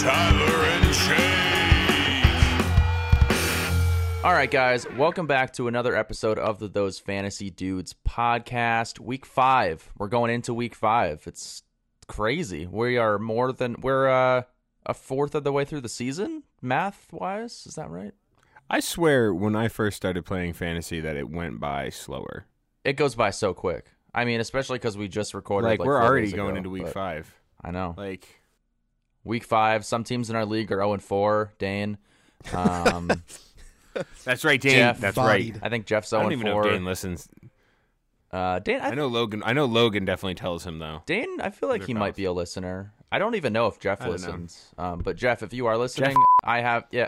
Tyler and Jake. All right, guys, welcome back to another episode of the Those Fantasy Dudes podcast. Week 5. We're going into week 5. It's crazy. We're a fourth of the way through the season, math-wise. Is that right? I swear when I first started playing fantasy that it went by slower. It goes by so quick. I mean, especially because we just recorded Like we're 4 already days going ago, into week 5. I know. Like Week 5, some teams in our league are 0-4, Dane. that's right, Dane. Jeff That's bodied. right. I think Jeff's 0-4. I don't even know if Dane listens. Dane, I know Logan definitely tells him though. Dane, I feel like They're he might pals. be a listener. I don't even know if Jeff I don't know. listens. But Jeff, if you are listening, I have, yeah.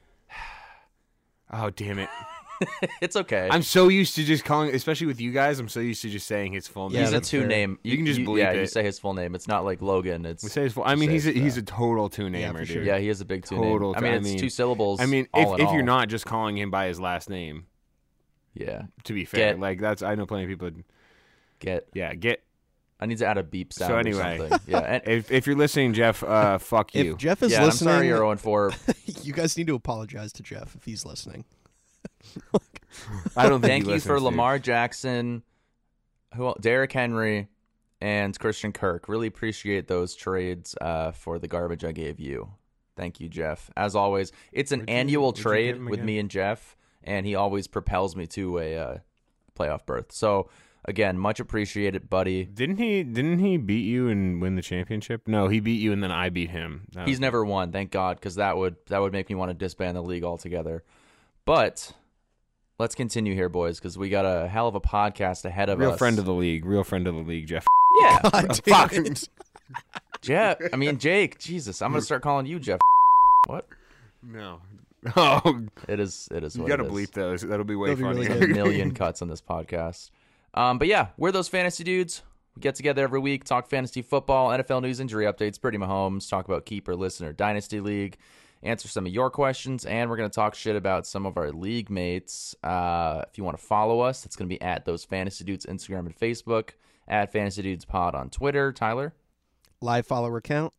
Oh damn it! It's okay. I'm so used to just calling, especially with you guys. I'm so used to just saying his full name. Yeah, He's a that's fair. two-name. You can just bleep yeah, you it. say his full name. It's not like Logan. It's We say his full. I mean, say he's it, a total two-namer, Yeah, for dude. sure. yeah, he is a big two-name. Total. I mean, it's 2 syllables. I mean, all in if all. you're not just calling him by his last name, yeah, to be fair, Get. like that's I know plenty of people. get. Get. I need to add a beep sound. So or anyway, something. Yeah, and, if you're listening, Jeff, fuck you. If Jeff is yeah. I'm listening, sorry you're 0-4. you guys need to apologize to Jeff if he's listening. I don't think Thank he you for listens, dude. Lamar Jackson, Derrick Henry, and Christian Kirk. Really appreciate those trades for the garbage I gave you. Thank you, Jeff. As always, it's an annual where'd you get trade him with again? me and Jeff, and he always propels me to a playoff berth. So, again, much appreciated, buddy. Didn't he beat you and win the championship? No, he beat you and then I beat him. That He's was- never won, thank God, because that would make me want to disband the league altogether. But let's continue here, boys, because we got a hell of a podcast ahead of real us. friend of the league, Jeff. Yeah, God fuck. damn it. Jeff. I mean, Jake. Jesus, I'm gonna start calling you Jeff. What? No. Oh, It is. It is. you what gotta it is. bleep those. That'll be way That'll be really funnier. good. A million cuts on this podcast. But yeah, we're those fantasy dudes. We get together every week, talk fantasy football, NFL news, injury updates, Brady Mahomes, talk about keeper, listener, dynasty league, answer some of your questions, and we're going to talk shit about some of our league mates. If you want to follow us, it's going to be at Those Fantasy Dudes, Instagram and Facebook, at Fantasy Dudes Pod on Twitter. Tyler? Live follower count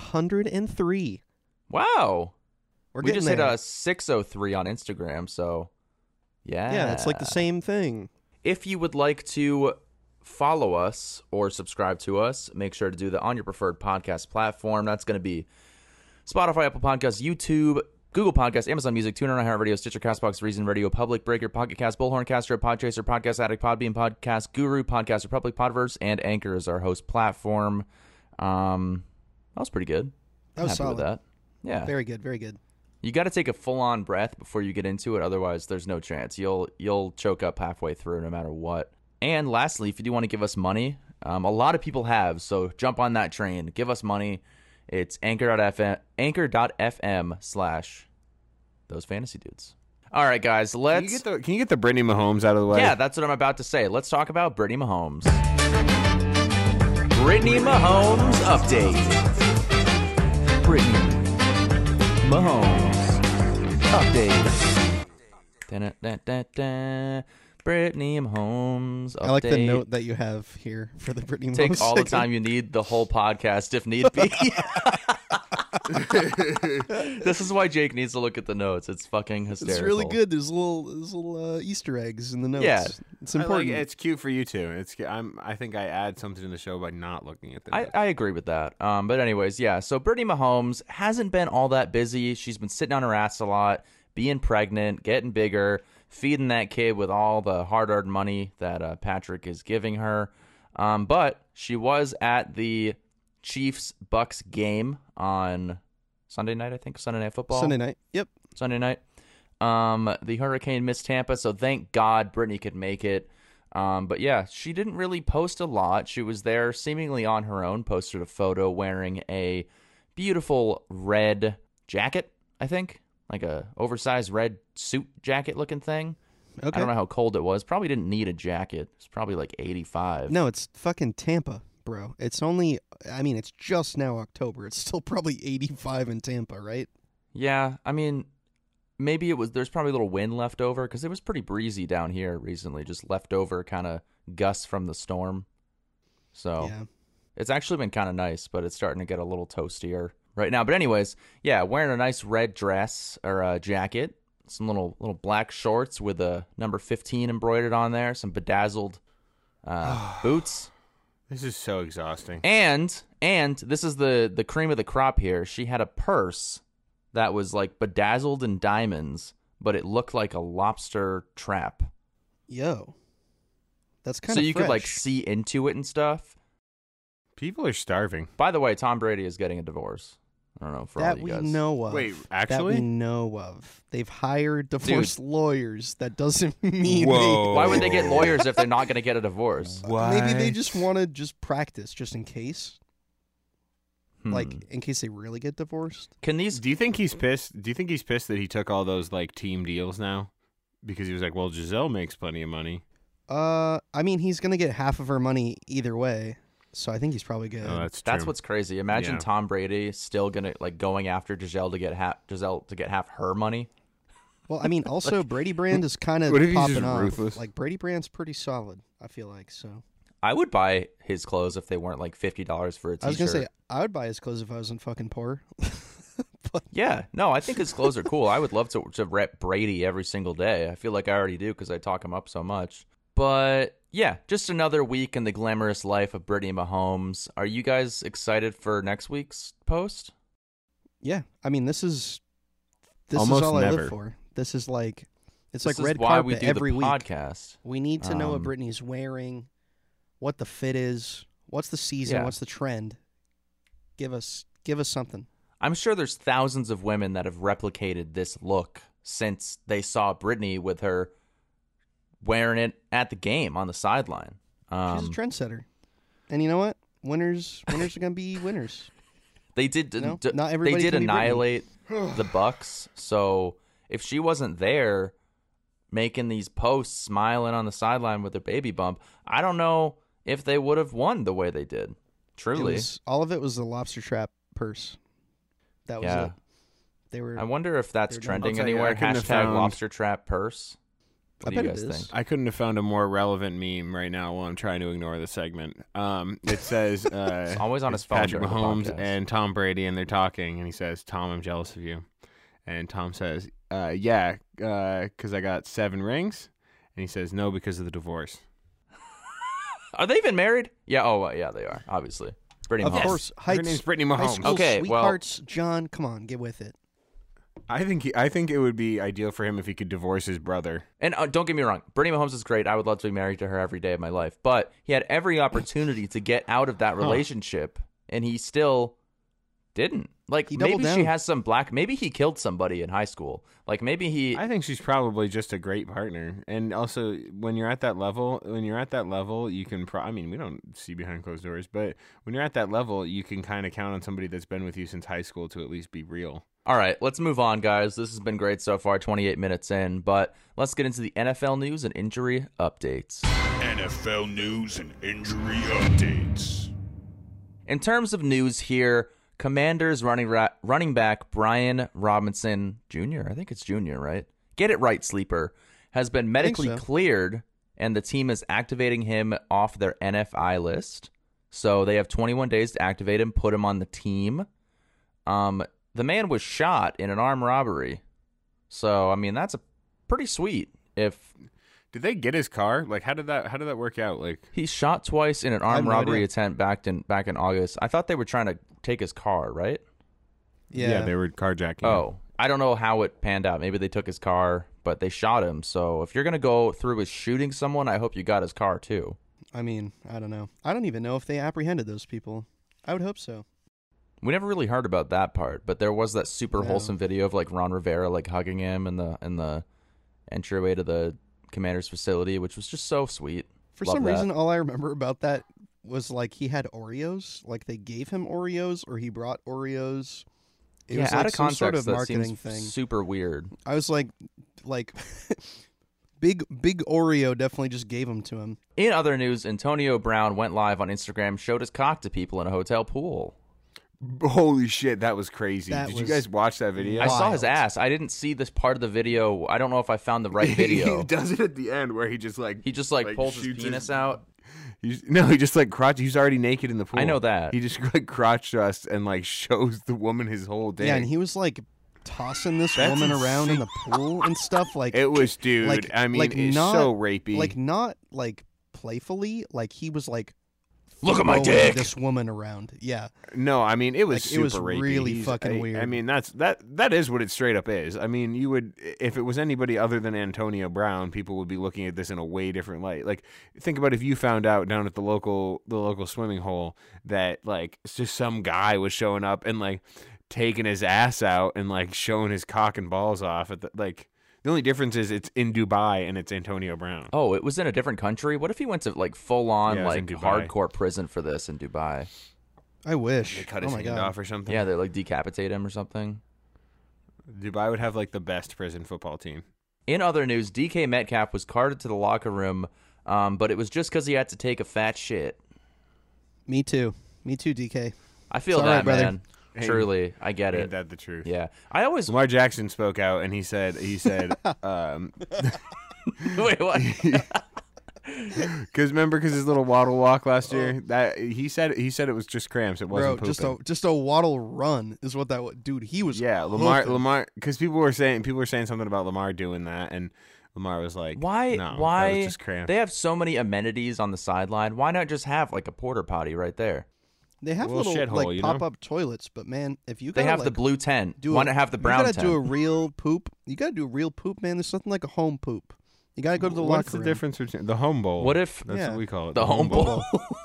103. Wow. We're We getting just hit there. a 603 on Instagram, so yeah. Yeah, it's like the same thing. If you would like to follow us or subscribe to us, make sure to do that on your preferred podcast platform. That's going to be Spotify, Apple Podcasts, YouTube, Google Podcasts, Amazon Music, TuneIn, iHeartRadio, Stitcher, CastBox, Reason Radio, Public Breaker, Pocket Cast, Bullhorn, Castro, Podchaser, Podcast Addict, Podbean, Podcast Guru, Podcast Republic, Podverse, and Anchor is our host platform. That was pretty good. That was Happy solid. with that. Yeah. Very good, very good. You got to take a full-on breath before you get into it. Otherwise, there's no chance. You'll choke up halfway through no matter what. And lastly, if you do want to give us money, a lot of people have, so jump on that train. Give us money. It's anchor.fm/Those Fantasy Dudes. All right, guys, Can let's... you get the Brittany Mahomes out of the way? Yeah, that's what I'm about to say. Let's talk about Brittany Mahomes. Brittany Mahomes update. Brittany Mahomes update. Da-da-da-da-da. Brittany Mahomes update. I like the note that you have here for the Brittany Take Mahomes all the segment. time you need, the whole podcast if need be. This is why Jake needs to look at the notes. It's fucking hysterical. It's really good. There's little Easter eggs in the notes. Yeah. It's I like important. it. It's cute for you too. I think I add something to the show by not looking at the notes. I agree with that. But anyways, yeah. So Brittany Mahomes hasn't been all that busy. She's been sitting on her ass a lot, being pregnant, getting bigger, feeding that kid with all the hard-earned money that Patrick is giving her. But she was at the Chiefs-Bucks game on Sunday night, I think. Sunday Night Football. Sunday night. Yep. Sunday night. The Hurricane missed Tampa, so thank God Brittany could make it. But yeah, she didn't really post a lot. She was there seemingly on her own, posted a photo wearing a beautiful red jacket, I think. Like a oversized red suit jacket looking thing. Okay. I don't know how cold it was. Probably didn't need a jacket. It's probably like 85. No, it's fucking Tampa, bro. It's only, I mean, it's just now October. It's still probably 85 in Tampa, right? Yeah, I mean, maybe there's probably a little wind left over because it was pretty breezy down here recently, just leftover kind of gusts from the storm. So Yeah. it's actually been kind of nice, but it's starting to get a little toastier right now. But anyways, yeah, wearing a nice red dress or a jacket, some little black shorts with a number 15 embroidered on there, some bedazzled boots. This is so exhausting. And this is the cream of the crop here. She had a purse that was like bedazzled in diamonds, but it looked like a lobster trap. Yo, that's kind So of you could like see into it and stuff. People are starving. By the way, Tom Brady is getting a divorce. I don't know for all that you we guys. know of. Wait, That actually? we know of. They've hired divorce lawyers. That doesn't mean Whoa. Why would they get lawyers if they're not going to get a divorce? maybe they just want to just practice just in case. Like Hmm. in case they really get divorced. Can these? Do you think he's pissed? Do you think he's pissed that he took all those like team deals now? Because he was like, well, Giselle makes plenty of money. I mean, he's gonna get half of her money either way, so I think he's probably good. Oh, that's That's true. what's crazy. Imagine Yeah. Tom Brady still gonna like going after Giselle to get half her money. Well, I mean, also Brady Brand is kind of What if he's popping just off. ruthless? Like Brady Brand's pretty solid. I feel like so. I would buy his clothes if they weren't like $50 for a t-shirt. I was gonna say I would buy his clothes if I wasn't fucking poor. Yeah, no, I think his clothes are cool. I would love to rep Brady every single day. I feel like I already do because I talk him up so much. But yeah, just another week in the glamorous life of Brittany Mahomes. Are you guys excited for next week's post? Yeah, I mean, this is Almost all I never. live for. This is like it's This like red is why carpet we do every the week. podcast. We need to know what Um, Brittany's wearing, what the fit is, what's the season, Yeah. what's the trend. Give us something. I'm sure there's thousands of women that have replicated this look since they saw Brittany with her wearing it at the game on the sideline. She's a trendsetter, and you know what? Winners are gonna be winners. They did. No, d- not they everybody did can be Brittany. annihilate the Bucks. So if she wasn't there, making these posts, smiling on the sideline with her baby bump, I don't know if they would have won the way they did. Truly, All of it was the lobster trap purse. That was Yeah. it. They were. I wonder if that's They're done. trending I'll tell you, anywhere. I couldn't have Hashtag found- lobster trap purse. What I do you bet guys it is. think? I couldn't have found a more relevant meme right now while I'm trying to ignore the segment. It says It's always on it's his phone Patrick during the Mahomes podcast. and Tom Brady, and they're talking, and he says, "Tom, I'm jealous of you." And Tom says, "Yeah, because I got 7 rings." And he says, "No, because of the divorce." Are they even married? Yeah. Oh, yeah, they are. Obviously, Brittany Of Mahomes. course, Her name's Brittany high Mahomes. school Okay, well- sweethearts. John, come on, get with it. I think it would be ideal for him if he could divorce his brother. And don't get me wrong, Brittany Mahomes is great. I would love to be married to her every day of my life. But he had every opportunity to get out of that relationship, and he still didn't. Like, He doubled maybe she down. has some black. Maybe he killed somebody in high school. Like, maybe he. I think she's probably just a great partner. And also, when you're at that level, you can. I mean, we don't see behind closed doors, but when you're at that level, you can kind of count on somebody that's been with you since high school to at least be real. All right, let's move on, guys. This has been great so far, 28 minutes in. But let's get into the NFL news and injury updates. NFL news and injury updates. In terms of news here, Commanders running back Brian Robinson Jr., I think it's Jr., right? Get it right, Sleeper, has been medically so. cleared, and the team is activating him off their NFI list. So they have 21 days to activate him, put him on the team. The man was shot in an armed robbery. So, I mean, that's a pretty sweet. If Did they get his car? Like, how did that work out? Like, he's shot twice in an have armed no robbery idea. attempt back in August. I thought they were trying to take his car, right? Yeah, they were carjacking. him. Oh, I don't know how it panned out. Maybe they took his car, but they shot him. So if you're going to go through with shooting someone, I hope you got his car too. I mean, I don't know. I don't even know if they apprehended those people. I would hope so. We never really heard about that part, but there was that super No. wholesome video of like Ron Rivera like hugging him in the entryway to the Commander's facility, which was just so sweet. For Love some that. reason, all I remember about that was like he had Oreos. Like they gave him Oreos, or he brought Oreos. It was out like of some context, sort of that marketing seems thing. super weird. I was like big Oreo definitely just gave them to him. In other news, Antonio Brown went live on Instagram, showed his cock to people in a hotel pool. Holy shit, that was crazy. That Did you was guys watch that video? I saw his Wild. ass. I didn't see this part of the video. I don't know if I found the right video. He does it at the end where he just like He just like pulls his shoots penis out. he just like crotch. He's already naked in the pool. I know that. He just like crotch thrusts and like shows the woman his whole dick. Yeah, and he was like tossing this That's woman around in the pool and stuff. Like it was, dude. like- I mean, like it's not- so rapey. like not like playfully. Like he was like, Look at my throwing dick. this woman around. Yeah, No, I mean it was Like, super it was rapey. really fucking weird. I mean that is what it straight up is. I mean, you would if it was anybody other than Antonio Brown, people would be looking at this in a way different light. Like think about if you found out down at the local swimming hole that like it's just some guy was showing up and like taking his ass out and like showing his cock and balls off at the only difference is it's in Dubai and it's Antonio Brown. Oh, it was in a different country? What if he went to like full on Yeah, it was like in Dubai. hardcore prison for this in Dubai? I wish. They cut oh his my hand god. off or something. Yeah, they like decapitate him or something. Dubai would have like the best prison football team. In other news, DK Metcalf was carted to the locker room, but it was just because he had to take a fat shit. Me too, DK. I feel It's all that, right, brother. man. Hey, Truly, I get Ain't it. that the truth? Yeah, I always Lamar Jackson spoke out and he said, wait. What? because his little waddle walk last year, that he said it was just cramps. It wasn't Bro, pooping. just a waddle run is what that was. Dude, he was Yeah, hoofing. Lamar, because people were saying something about Lamar doing that, and Lamar was like, Why? No, that why? was just cramps. They have so many amenities on the sideline. Why not just have like a porta potty right there? They have A little little shithole, like you know? pop-up toilets, but man, if you They gotta, have like, the blue tent. do Why a- not have the brown You gotta tent? do a real poop. You gotta do a real poop, man. There's nothing like a home poop. You gotta go to the What's locker the room. difference between the home bowl? What if That's Yeah. what we call it? the home bowl?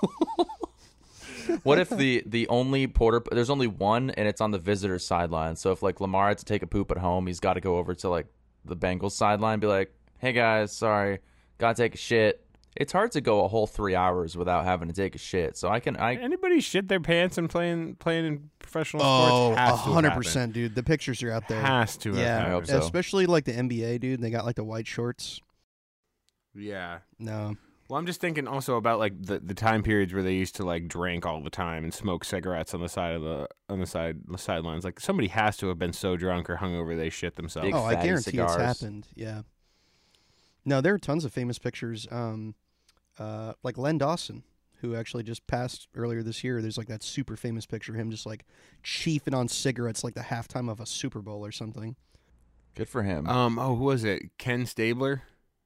What if the only there's only one and it's on the visitor sideline? So if like Lamar had to take a poop at home, he's got to go over to like the Bengals sideline, and be like, "Hey guys, sorry, gotta take a shit." It's hard to go a whole 3 hours without having to take a shit. So I Anybody shit their pants and playing in professional Oh, sports? Has to have 100%, dude. The pictures are out there. Has to have Yeah, I hope happened. so. especially like the NBA, dude. They got like the white shorts. Yeah. No, Well, I'm just thinking also about like the time periods where they used to like drink all the time and smoke cigarettes on the sidelines. Like somebody has to have been so drunk or hungover they shit themselves. Big oh, I fatty guarantee cigars. it's happened. Yeah. No, there are tons of famous pictures. Like Len Dawson, who actually just passed earlier this year. There's like that super famous picture of him just like chiefing on cigarettes like the halftime of a Super Bowl or something. good for him. Who was it? Ken Stabler?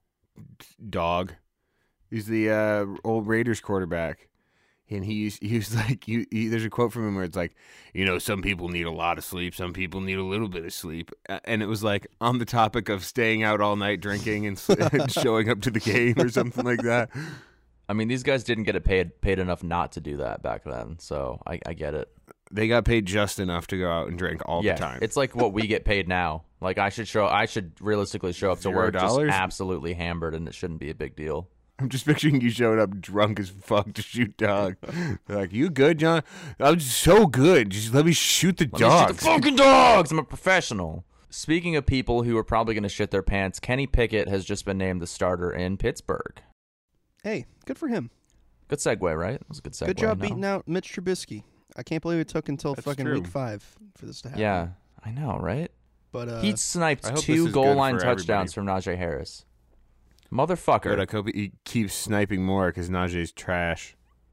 Dog. He's the old Raiders quarterback. And he was like, there's a quote from him where it's like, some people need a lot of sleep, some people need a little bit of sleep. And it was like on the topic of staying out all night drinking and showing up to the game or something like that. I mean, these guys didn't get paid enough not to do that back then, so I get it. They got paid just enough to go out and drink all Yeah, the time. it's like what we get paid now. Like I should realistically show up to work just $0? absolutely hammered, and it shouldn't be a big deal. I'm just picturing you showing up drunk as fuck to shoot dog. They're like, you good, John? I'm so good. Just let me shoot the Let me shoot dogs. the fucking dogs. I'm a professional. Speaking of people who are probably going to shit their pants, Kenny Pickett has just been named the starter in Pittsburgh. Hey, good for him. Good segue, right? That was a good segue. Good job no? beating out Mitch Trubisky. I can't believe it took until That's fucking true. week 5 for this to happen. Yeah, I know, right? But He sniped I hope this 2 is goal good line for touchdowns everybody. from Najee Harris. Motherfucker. Good. I hope he keeps sniping more because Najee's trash.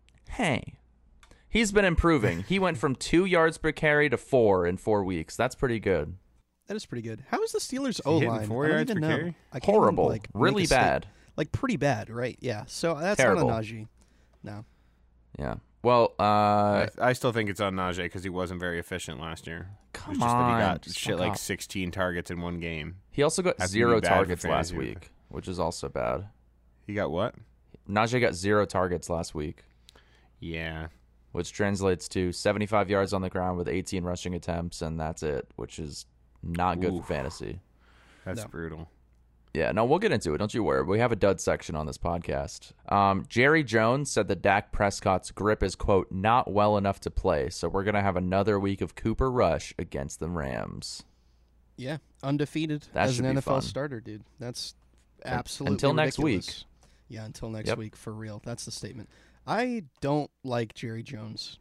Hey. He's been improving. He went from 2 yards per carry to 4 in 4 weeks. That's pretty good. that is pretty good. How is the Steelers he hitting O-line? 4 I don't yards even per know. carry? I can't even, Horrible. like, make Really a sta- bad. Like pretty bad, right? Yeah. So that's Terrible. not a Najee. No. Yeah. Well, I still think it's on Najee because he wasn't very efficient last year. come It's just on. that he got just shit fuck like off. 16 targets in one game. He also got That's 0 gonna be bad for targets last fantasy. week, which is also bad. He got what? Najee got 0 targets last week, Yeah. which translates to 75 yards on the ground with 18 rushing attempts, and that's it, which is not good Oof. for fantasy. That's No. brutal. Yeah, no, we'll get into it. Don't you worry. We have a dud section on this podcast. Jerry Jones said that Dak Prescott's grip is, quote, not well enough to play, so we're going to have another week of Cooper Rush against the Rams. Yeah. Undefeated That as should an be NFL fun. starter, dude. That's absolutely until next ridiculous. week. Yeah, until next Yep. week, for real. That's the statement. I don't like Jerry Jones.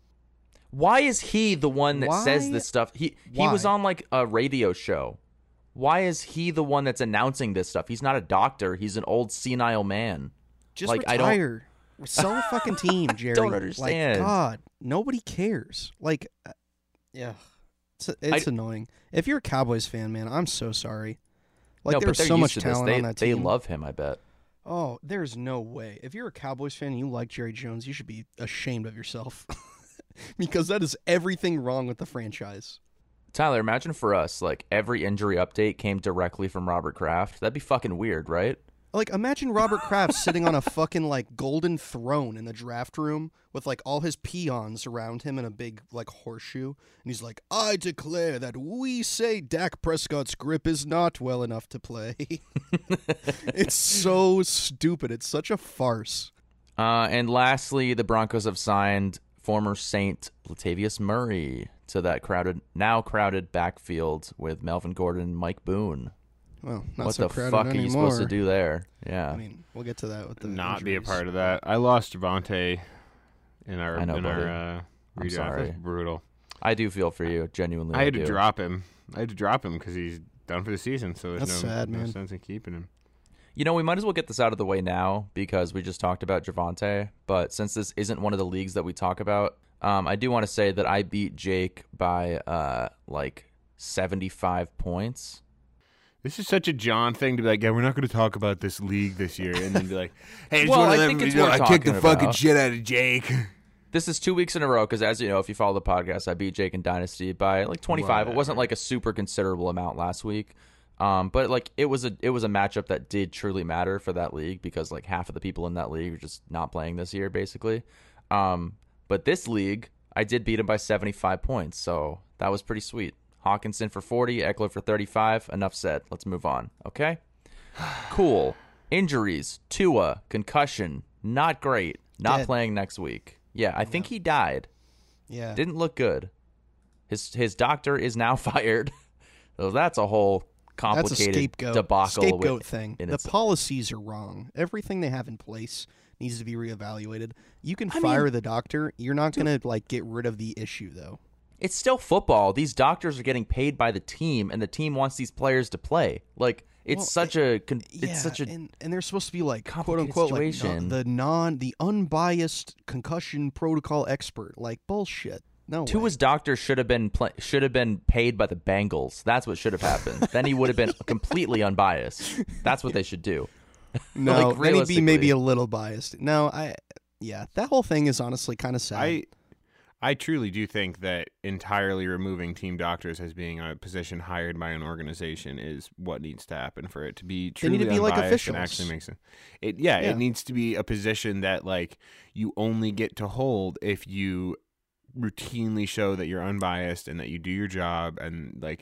Why is he the one that says Why? this stuff? He was Why? on like a radio show. Why is he the one that's announcing this stuff? He's not a doctor. He's an old senile man. Just Like, I don't- retire. Sell the fucking team, Jerry. Don't understand. Like, God, nobody cares. Like, yeah, it's annoying. If you're a Cowboys fan, man, I'm so sorry. Like, no, there's but so used much to talent this. on that team. They love him, I bet. Oh, there's no way. If you're a Cowboys fan and you like Jerry Jones, you should be ashamed of yourself. Because that is everything wrong with the franchise. Tyler, imagine for us, like, every injury update came directly from Robert Kraft. That'd be fucking weird, right? Like, imagine Robert Kraft sitting on a fucking, like, golden throne in the draft room with, like, all his peons around him in a big, like, horseshoe. And he's like, I declare that we say Dak Prescott's grip is not well enough to play. It's so stupid. It's such a farce. And lastly, the Broncos have signed former Saint Latavius Murray to that now crowded backfield with Melvin Gordon and Mike Boone. Well, not What so the crowded fuck are you anymore. supposed to do there? Yeah. I mean, we'll get to that with the Not be a injuries. part of that. I lost Javonte in our I know, buddy. redraft. sorry. That's brutal. I do feel for you, genuinely. I had to do. drop him. because he's done for the season. So there's That's no, sad, no man. sense in keeping him. You know, we might as well get this out of the way now because we just talked about Javonte. But since this isn't one of the leagues that we talk about, I do want to say that I beat Jake by like 75 points. This is such a John thing to be like, yeah, we're not going to talk about this league this year, and then be like, hey, I just Well, want I to let think it's everybody know worth I kicked the talking fucking about. shit out of Jake. This is 2 weeks in a row because, as you know, if you follow the podcast, I beat Jake in Dynasty by like 25. Whatever. It wasn't like a super considerable amount last week, but like it was a matchup that did truly matter for that league because like half of the people in that league are just not playing this year, basically. But this league, I did beat him by 75 points, so that was pretty sweet. Hawkinson for 40, Eckler for 35. Enough said. Let's move on. Okay. Cool. Injuries: Tua, concussion, not great. Not Dead. playing next week. Yeah, I think he died. Yeah. Didn't look good. His doctor is now fired. So that's a whole That's a complicated scapegoat. debacle. Scapegoat with- thing. in The itself. policies are wrong. Everything they have in place needs to be reevaluated. You can I fire mean, the doctor. You're not going to like get rid of the issue though. It's still football. These doctors are getting paid by the team, and the team wants these players to play. Like it's Well, such a and they're supposed to be like quote complicated unquote like, situation. the unbiased concussion protocol expert. Like bullshit. No way. Tua's doctor should have been paid by the Bengals. That's what should have happened. Then he would have been completely unbiased. That's what they should do. No, like, then he'd be maybe realistically. a little biased. No, that whole thing is honestly kind of sad. I truly do think that entirely removing team doctors as being a position hired by an organization is what needs to happen for it to be They need truly to be like unbiased and officials. actually makes sense. Yeah. It needs to be a position that like you only get to hold if you routinely show that you're unbiased and that you do your job and like,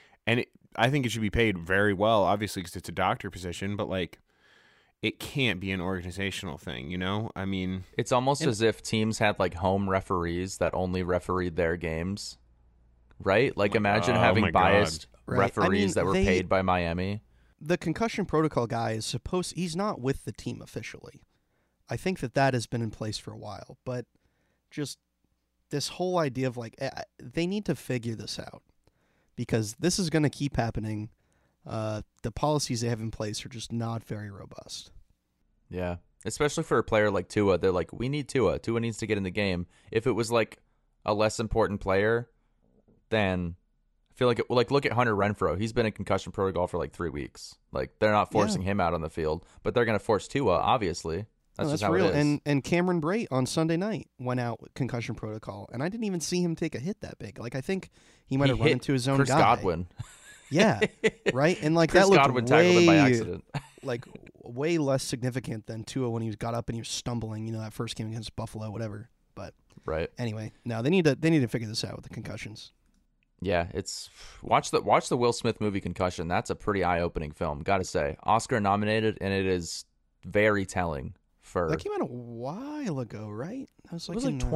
I think it should be paid very well, obviously because it's a doctor position, but like it can't be an organizational thing, you know? I mean, It's almost as if teams had like home referees that only refereed their games, right? Like imagine oh having my God. biased Right. I referees mean, that were they- paid by Miami. The concussion protocol guy is he's not with the team officially. I think that has been in place for a while, but just this whole idea of like they need to figure this out because this is going to keep happening. The policies they have in place are just not very robust. Yeah. Especially for a player like Tua. They're like, we need Tua. Tua needs to get in the game. If it was like a less important player, then I feel like look at Hunter Renfrow. He's been in concussion protocol for like 3 weeks. Like they're not forcing him out on the field, but they're going to force Tua, obviously. That's just how real. it is. And Cameron Brate on Sunday night went out with concussion protocol, and I didn't even see him take a hit that big. Like I think he might have run hit into his own Chris guy. Godwin. Yeah, right. And like Chris that looked Godwin tackled him by way accident. like way less significant than Tua when he got up and he was stumbling. You know that first game against Buffalo, whatever. But Right. anyway, no, they need to figure this out with the concussions. Yeah, it's watch the Will Smith movie Concussion. That's a pretty eye-opening film, gotta say. Oscar nominated, and it is very telling. For That came out a while ago, right? That was it like was like in,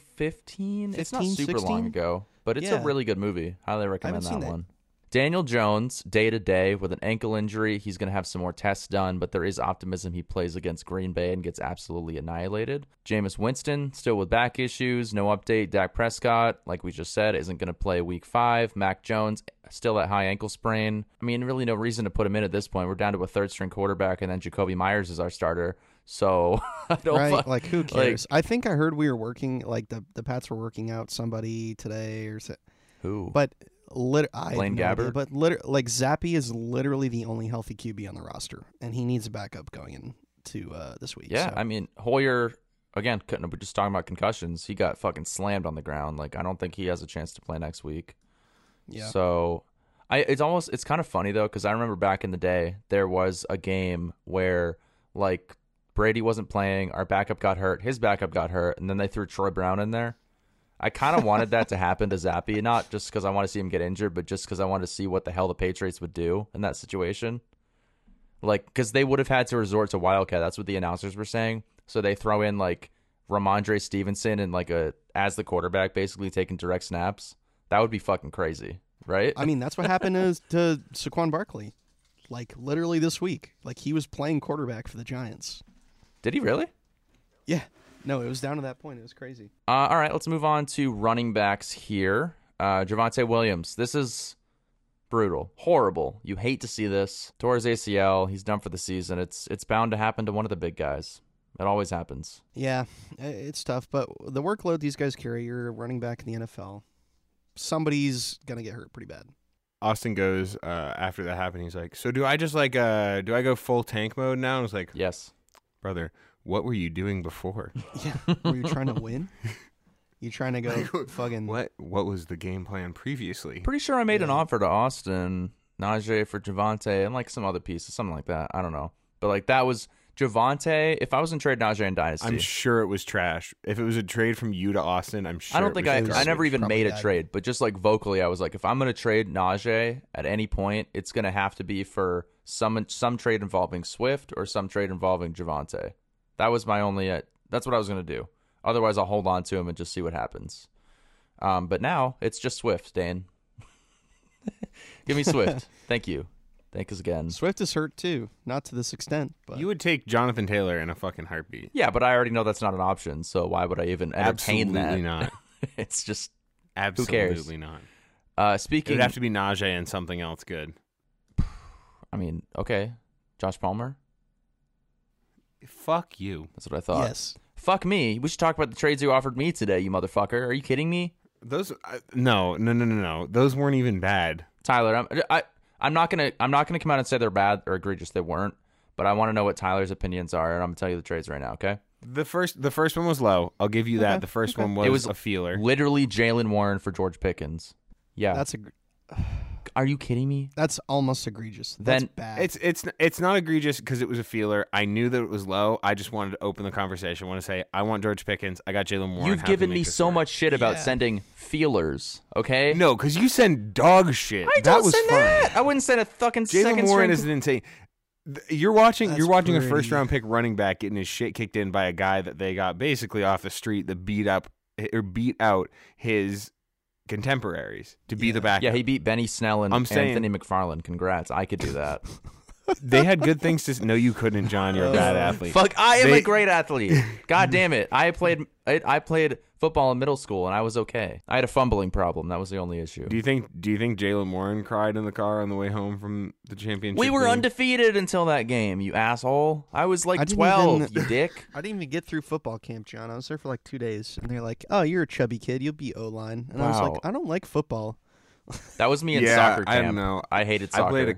2015. It's not 15, super 16? long ago, but it's a Yeah. really good movie. Highly recommend seen that that. one. Daniel Jones, day to day with an ankle injury. He's going to have some more tests done, but there is optimism he plays against Green Bay and gets absolutely annihilated. Jameis Winston, still with back issues. No update. Dak Prescott, like we just said, isn't going to play week 5. Mac Jones, still at high ankle sprain. I mean, really no reason to put him in at this point. We're down to a third-string quarterback, and then Jacoby Myers is our starter. So I don't Right? fu- Like, who cares? I think I heard we were working, like, the Pats were working out somebody today or so. who. But I have Blaine no idea, Gabbert? but like Zappy is literally the only healthy QB on the roster, and he needs a backup going into this week. Yeah, so. I mean Hoyer again. We're just talking about concussions. He got fucking slammed on the ground. Like I don't think he has a chance to play next week. Yeah. So it's kind of funny though because I remember back in the day there was a game where like Brady wasn't playing, our backup got hurt, his backup got hurt, and then they threw Troy Brown in there. I kind of wanted that to happen to Zappy, not just because I want to see him get injured, but just because I wanted to see what the hell the Patriots would do in that situation. Like, because they would have had to resort to Wildcat. That's what the announcers were saying. So they throw in like Ramondre Stevenson and like as the quarterback, basically taking direct snaps. That would be fucking crazy, right? I mean, that's what happened to Saquon Barkley, like literally this week. Like he was playing quarterback for the Giants. Did he really? Yeah. No, it was down to that point. It was crazy. All right, let's move on to running backs here. Javonte Williams. This is brutal, horrible. You hate to see this. Tore his ACL. He's done for the season. It's bound to happen to one of the big guys. It always happens. Yeah, it's tough, but the workload these guys carry, you're a running back in the NFL. Somebody's gonna get hurt pretty bad. Austin goes after that happened. He's like, so do I just like do I go full tank mode now? And I was like, Yes. brother, what were you doing before? Yeah, were you trying to win? You trying to go fucking What was the game plan previously? Pretty sure I made an offer to Austin, Najee for Javonte, and like some other pieces, something like that. I don't know. But like that was Javonte. If I was in trade Najee and Dynasty, I'm sure it was trash. If it was a trade from you to Austin, I'm sure. I don't think I trash. never even Probably made a that. trade, but just like vocally, I was like, if I'm going to trade Najee at any point, it's going to have to be for some trade involving Swift or some trade involving Javonte. That was my only. That's what I was going to do. Otherwise, I'll hold on to him and just see what happens. But now it's just Swift, Dane. Give me Swift. Thank you. Thank us again. Swift is hurt too, not to this extent, but You would take Jonathan Taylor in a fucking heartbeat. Yeah, but I already know that's not an option, so why would I even entertain Absolutely that? not. It's just Absolutely not. It speaking. would have to be Najee and something else good. I mean, okay, Josh Palmer. Fuck you. That's what I thought. yes. Fuck me. We should talk about the trades you offered me today, you motherfucker. Are you kidding me, Those no. Those weren't even bad. Tyler? I'm not gonna come out and say they're bad or egregious. They weren't, but I want to know what Tyler's opinions are, and I'm gonna tell you the trades right now. Okay. The first one was low. I'll give you that. The first one It was a feeler. Literally Jalen Warren for George Pickens. Yeah. Are you kidding me? That's almost egregious. That's Then bad. It's not egregious because it was a feeler. I knew that it was low. I just wanted to open the conversation. I want to say I want George Pickens. I got Jalen Warren. You've How can given we me make this so work? much shit about Yeah. sending feelers. Okay. No, because you send dog shit. I that don't was send fine. that. I wouldn't send a fucking Jalen second Warren string. is an insane. You're watching That's a pretty- first round pick running back getting his shit kicked in by a guy that they got basically off the street that beat out his contemporaries to be the backup. Yeah, he beat Benny Snell and I'm saying- Anthony McFarland. Congrats. I could do that. They had good things to. No, you couldn't, John. You're a bad athlete. Fuck, I am They- a great athlete. God damn it. I played football in middle school and I was okay. I had a fumbling problem. That was the only issue. Do you think Jalen Warren cried in the car on the way home from the championship? We were game? undefeated until that game, you asshole. I was like I didn't 12, even- you dick. I didn't even get through football camp, John. I was there for like 2 days, and they're like, "Oh, you're a chubby kid. You'll be O-line." And I was Wow. like, "I don't like football." That was me in Yeah, soccer camp. I don't know. I hated I soccer. played.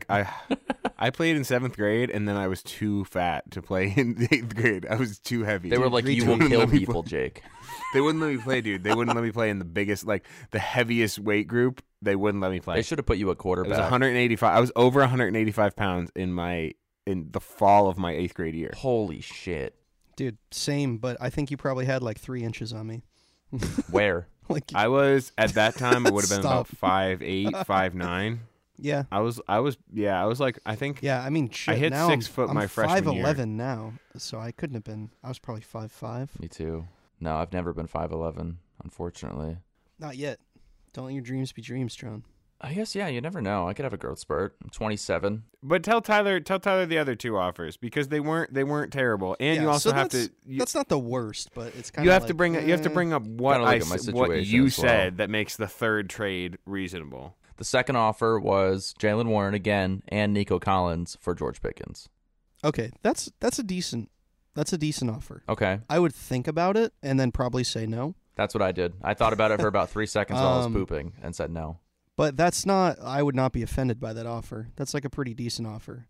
I played in 7th grade, and then I was too fat to play in 8th grade. I was too heavy. They were like, you will wouldn't kill let me people, play. Jake. They wouldn't let me play, dude. They wouldn't let me play in the biggest, like the heaviest weight group. They wouldn't let me play. They should have put you at It was quarterback. 185. I was over 185 pounds in the fall of my 8th grade year. Holy shit. Dude, same, but I think you probably had like 3 inches on me. Where? Like, I was at that time. I would have been about Stop. 5'8", 5'9". yeah, I was like, I think yeah. I mean, shit, hit now 6 foot I'm my freshman year. 5'11" now, so I couldn't have been. I was probably 5'5". Me too. No, I've never been 5'11", unfortunately. Not yet. Don't let your dreams be dreams, John. I guess, yeah, you never know. I could have a growth spurt. I'm 27. But tell Tyler the other 2 offers because they weren't terrible, and Yeah, you also so have that's, to. You, that's not the worst, but it's kind you of have like, to bring up. You have to bring up what Gotta look at my what situation you as well. said that makes the third trade reasonable. The second offer was Jalen Warren again and Nico Collins for George Pickens. Okay, that's a decent That's a decent offer. Okay. I would think about it and then probably say no. That's what I did. I thought about it for about 3 seconds while I was pooping and said no. But that's not. I would not be offended by that offer. That's like a pretty decent offer.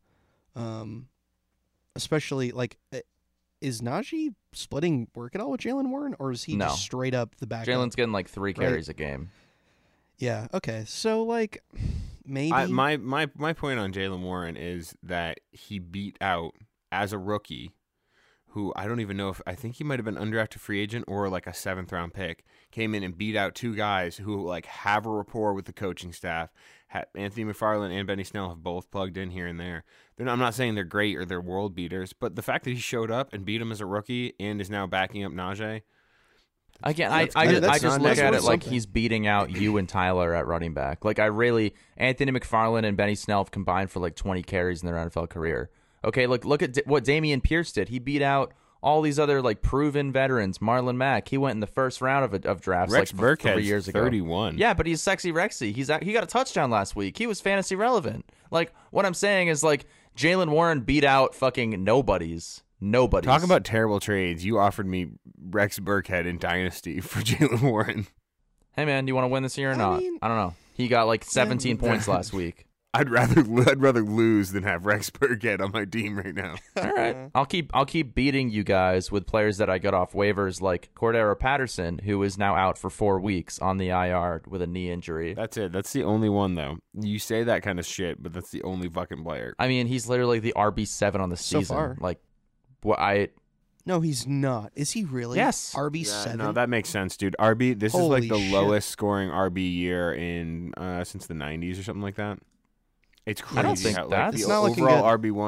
Especially like, is Najee splitting work at all with Jaylen Warren, or is he No. just straight up the backup? Jalen's getting like 3 carries a game. Yeah. Okay. So like, maybe my point on Jaylen Warren is that he beat out as a rookie, who I don't even know if I think he might have been undrafted free agent or like a 7th round pick. Came in and beat out 2 guys who like have a rapport with the coaching staff. Anthony McFarland and Benny Snell have both plugged in here and there. I'm not saying they're great or they're world beaters, but the fact that he showed up and beat him as a rookie and is now backing up Najee. Again, That's I good. just That's look at it like something. he's beating out you and Tyler at running back. Like Anthony McFarland and Benny Snell have combined for like 20 carries in their NFL career. Okay, look at what Damian Pierce did. He beat out all these other like proven veterans. Marlon Mack, he went in the first round of drafts Rex like 3 Burkhead's years ago. 31. Yeah, but he's sexy Rexy. He got a touchdown last week. He was fantasy relevant. Like what I'm saying is like Jaylen Warren beat out fucking nobodies. Talk about terrible trades. You offered me Rex Burkhead in Dynasty for Jaylen Warren. Hey man, do you want to win this year or I not? mean- I don't know. He got like 17 points last week. I'd rather lose than have Rex Burkhead on my team right now. All right, I'll keep beating you guys with players that I got off waivers like Cordero Patterson, who is now out for 4 weeks on the IR with a knee injury. That's it. That's the only one though. You say that kind of shit, but that's the only fucking player. I mean, he's literally the RB7 on the So season. far. Like, what No, he's not. Is he really? Yes. RB7. No, that makes sense, dude. RB. This Holy is like the shit. lowest scoring RB year in since the '90s or something like that. It's crazy. I don't think how, like, that's- the It's not looking overall good.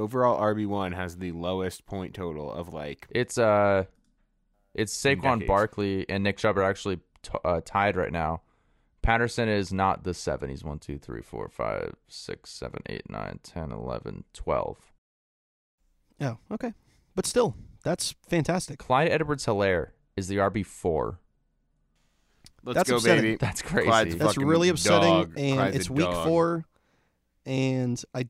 RB1 has the lowest point total of like. it's Saquon decades. Barkley and Nick Chubb are actually tied right now. Patterson is not the 7. He's 1, 2, 3, 4, 5, 6, 7, 8, 9, 10, 11, 12. Oh, okay. But still, that's fantastic. Clyde Edwards-Helaire is the RB4. Let's That's go, upsetting. baby. That's crazy. Clyde's That's fucking really upsetting, dog. and Clyde's it's a week dog. 4, and I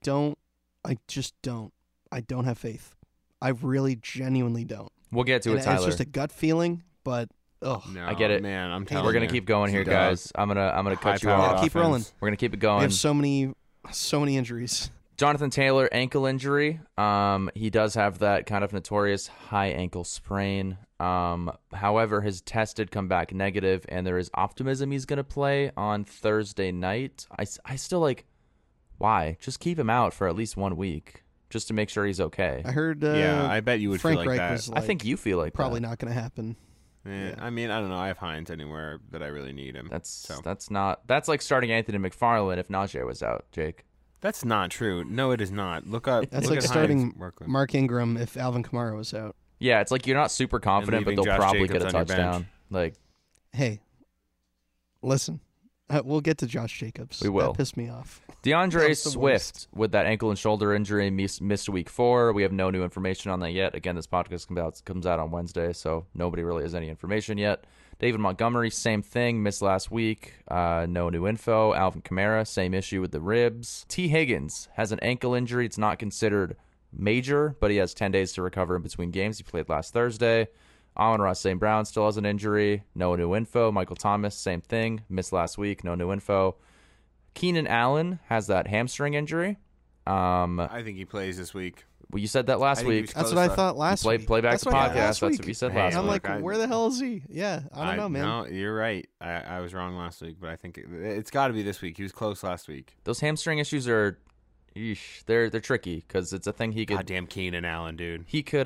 just don't have faith. I really genuinely don't. We'll get to And it, Tyler. it's just a gut feeling, but ugh. No, I get it. man. I'm telling We're gonna you. keep going He's here, a dog. guys. I'm gonna cut you High-powered off. Keep rolling. offense. We're gonna keep it We going. have so many injuries. Jonathan Taylor, ankle injury. He does have that kind of notorious high ankle sprain. However, his test did come back negative, and there is optimism he's going to play on Thursday night. I still like, why? Just keep him out for at least 1 week, just to make sure he's okay. I heard. Yeah, I bet you would Frank feel like Reich that. was I think you feel like probably that. not going to happen. Yeah. I mean, I don't know. I have Hines anywhere that I really need him. That's like starting Anthony McFarland if Najee was out, Jake. That's not true. No, it is not. Look up. That's look like at starting Hines' work with- Mark Ingram if Alvin Kamara was out. Yeah, it's like you're not super confident, but leaving they'll Josh probably Jacobs get a on your bench. touchdown. Like, Hey, listen, we'll get to Josh Jacobs. We will. That pissed me off. DeAndre That's the Swift with that ankle and shoulder injury missed week 4. We have no new information on that yet. Again, this podcast comes out on Wednesday, so nobody really has any information yet. David Montgomery, same thing, missed last week. No new info. Alvin Kamara, same issue with the ribs. T. Higgins has an ankle injury. It's not considered major, but he has 10 days to recover in between games. He played last Thursday. Amon-Ra St. Brown still has an injury. No new info. Michael Thomas, same thing. Missed last week. No new info. Keenan Allen has that hamstring injury. I think he plays this week. Well, you said that last I think he week. was That's close what I last- thought last week. Play back That's the what I podcast. thought last That's week. what you said Hey, last And I'm week. like, where the hell is he? Yeah, I don't know, man. No, you're right. I was wrong last week, but I think it's got to be this week. He was close last week. Those hamstring issues are, they're tricky because it's a thing he could Goddamn Keenan Allen, dude. he could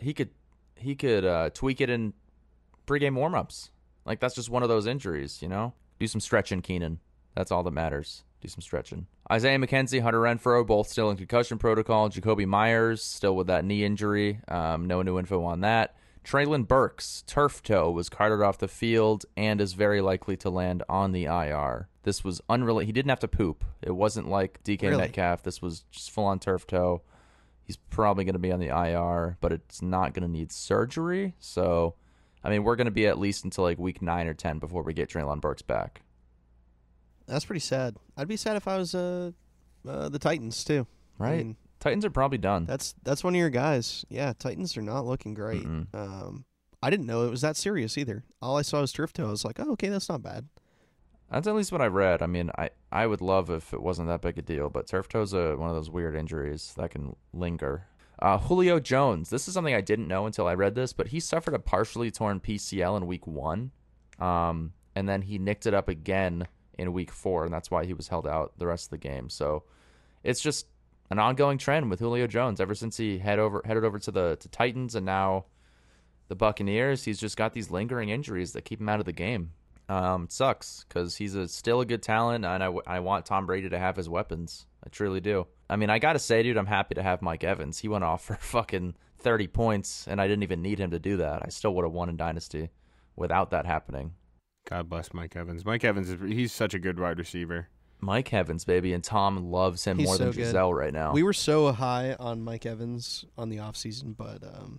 tweak it in pregame warmups. Like that's just one of those injuries, you know. Do some stretching, Keenan. That's all that matters. Do some stretching. Isaiah McKenzie, Hunter Renfrow, both still in concussion protocol. Jacoby Myers still with that knee injury. No new info on that. Traylon Burks, turf toe, was carted off the field and is very likely to land on the IR. This was unrelated. He didn't have to poop. It wasn't like DK Really? Metcalf. This was just full-on turf toe. He's probably going to be on the IR, but it's not going to need surgery. So, I mean, we're going to be at least until like week 9 or 10 before we get Traylon Burks back. That's pretty sad. I'd be sad if I was the Titans too. Right? I mean, Titans are probably done. That's one of your guys. Yeah, Titans are not looking great. I didn't know it was that serious either. All I saw was turf toe. I was like, oh, okay, that's not bad. That's at least what I read. I mean, I would love if it wasn't that big a deal, but turf toe's one of those weird injuries that can linger. Julio Jones. This is something I didn't know until I read this, but he suffered a partially torn PCL in week 1, and then he nicked it up again in week 4, and that's why he was held out the rest of the game. So it's just an ongoing trend with Julio Jones ever since he headed over to the Titans and now the Buccaneers. He's just got these lingering injuries that keep him out of the game. Sucks because he's still a good talent, and I want Tom Brady to have his weapons. I truly do. I mean, I gotta say, dude, I'm happy to have Mike Evans. He went off for fucking 30 points, and I didn't even need him to do that. I still would have won in Dynasty without that happening. God bless Mike Evans. Mike Evans, he's such a good wide receiver. Mike Evans, baby, and Tom loves him more than Giselle right now. We were so high on Mike Evans on the offseason, but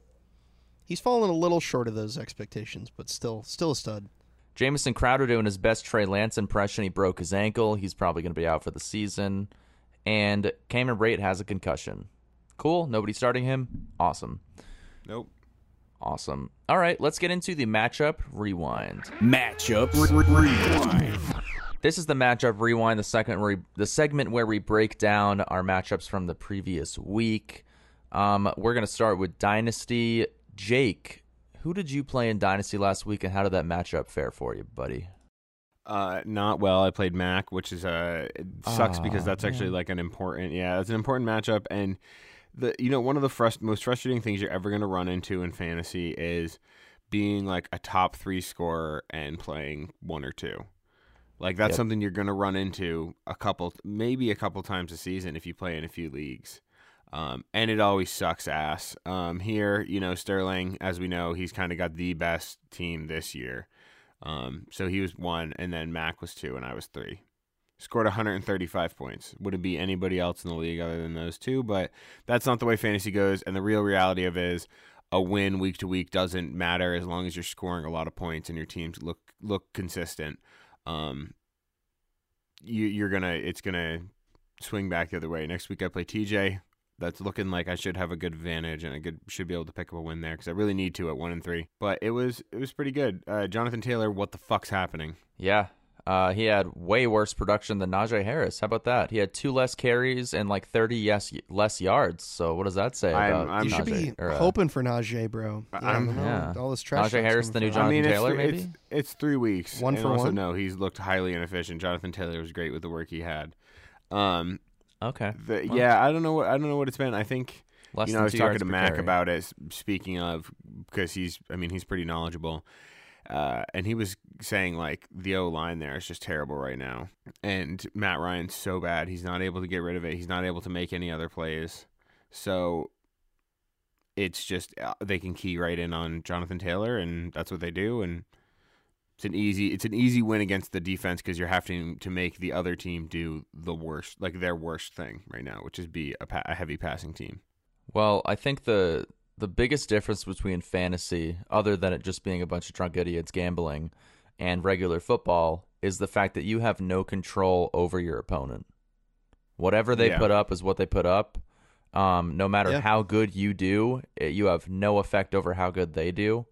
he's fallen a little short of those expectations, but still a stud. Jamison Crowder doing his best Trey Lance impression. He broke his ankle. He's probably going to be out for the season. And Cameron Brate has a concussion. Cool. Nobody starting him. Awesome. Nope. Awesome. All right, let's get into the Matchup Rewind. Matchup Rewind. This is the Matchup Rewind, the segment where we break down our matchups from the previous week. We're going to start with Dynasty. Jake, who did you play in Dynasty last week, and how did that matchup fare for you, buddy? Not well. I played Mac, which is it sucks because that's actually like an important it's an important matchup. And one of the most frustrating things you're ever going to run into in fantasy is being like a top 3 scorer and playing 1 or 2. Like that's something you're going to run into maybe a couple times a season if you play in a few leagues. And it always sucks ass. Here, Sterling, as we know, he's kind of got the best team this year. So he was 1, and then Mac was 2, and I was 3. Scored 135 points. Wouldn't be anybody else in the league other than those 2, but that's not the way fantasy goes. And the real reality of it is a win week to week doesn't matter as long as you're scoring a lot of points and your teams look consistent. It's gonna swing back the other way. Next week I play TJ. That's looking like I should have a good advantage and should be able to pick up a win there because I really need to at 1-3. But it was pretty good. Jonathan Taylor, what the fuck's happening? Yeah, he had way worse production than Najee Harris. How about that? He had 2 less carries and like 30 less yards. So what does that say about you should be hoping for Najee, bro. All this trash. Najee Harris, the new Jonathan Taylor, maybe? It's 3 weeks. 1 for 1? Also, no, he's looked highly inefficient. Jonathan Taylor was great with the work he had. Okay. I don't know what it's been. I think I was talking to Mac carry. about it. Speaking of, because he's pretty knowledgeable, and he was saying like the O-line there is just terrible right now, and Matt Ryan's so bad he's not able to get rid of it. He's not able to make any other plays, so it's just they can key right in on Jonathan Taylor, and that's what they do, and it's an easy win against the defense because you're having to make the other team do the worst, like their worst thing right now, which is be a heavy passing team. Well, I think the biggest difference between fantasy, other than it just being a bunch of drunk idiots gambling, and regular football is the fact that you have no control over your opponent. Whatever they put up is what they put up. No matter how good you do, you have no effect over how good they do.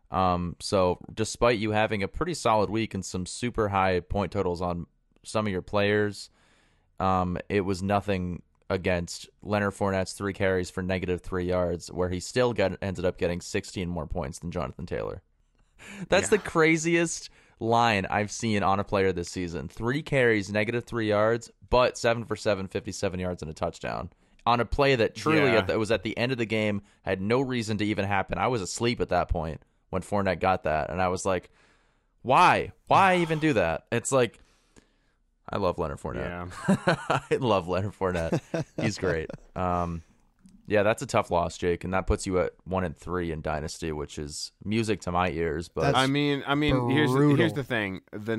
So despite you having a pretty solid week and some super high point totals on some of your players, it was nothing against Leonard Fournette's 3 carries for -3 yards, where he still ended up getting 16 more points than Jonathan Taylor. That's the craziest line I've seen on a player this season. 3 carries, -3 yards, but 7 for 7, 57 yards and a touchdown. On a play that truly was at the end of the game, had no reason to even happen. I was asleep at that point when Fournette got that, and I was like, why? Why even do that? It's like, I love Leonard Fournette. Yeah. I love Leonard Fournette. He's great. That's a tough loss, Jake, and that puts you at 1-3 in Dynasty, which is music to my ears. But I mean, brutal. here's the thing. The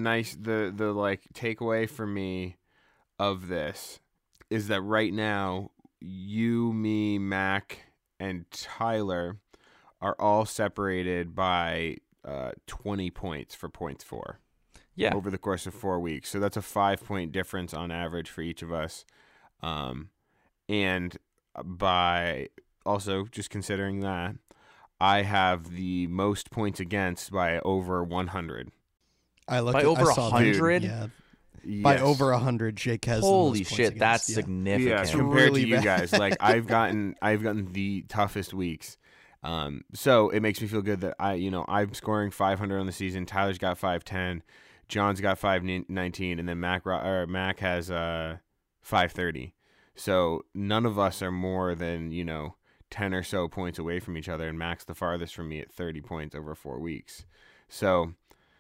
takeaway for me of this is that right now, you, me, Mac, and Tyler are all separated by 20 points for points for. Yeah. Over the course of 4 weeks. So that's a 5-point difference on average for each of us. And by also just considering that I have the most points against by over 100. I looked By at, over I saw that. 100? Yeah, by Yes. over 100, Jake has. the Holy most points shit, that's against, yeah. significant. Yeah, It's compared really to you bad. guys, like I've gotten the toughest weeks. So it makes me feel good that I'm scoring 500 on the season. Tyler's got 510, John's got 519, and then Mac has 530. So none of us are more than 10 or so points away from each other, and Mac's the farthest from me at 30 points over 4 weeks. So,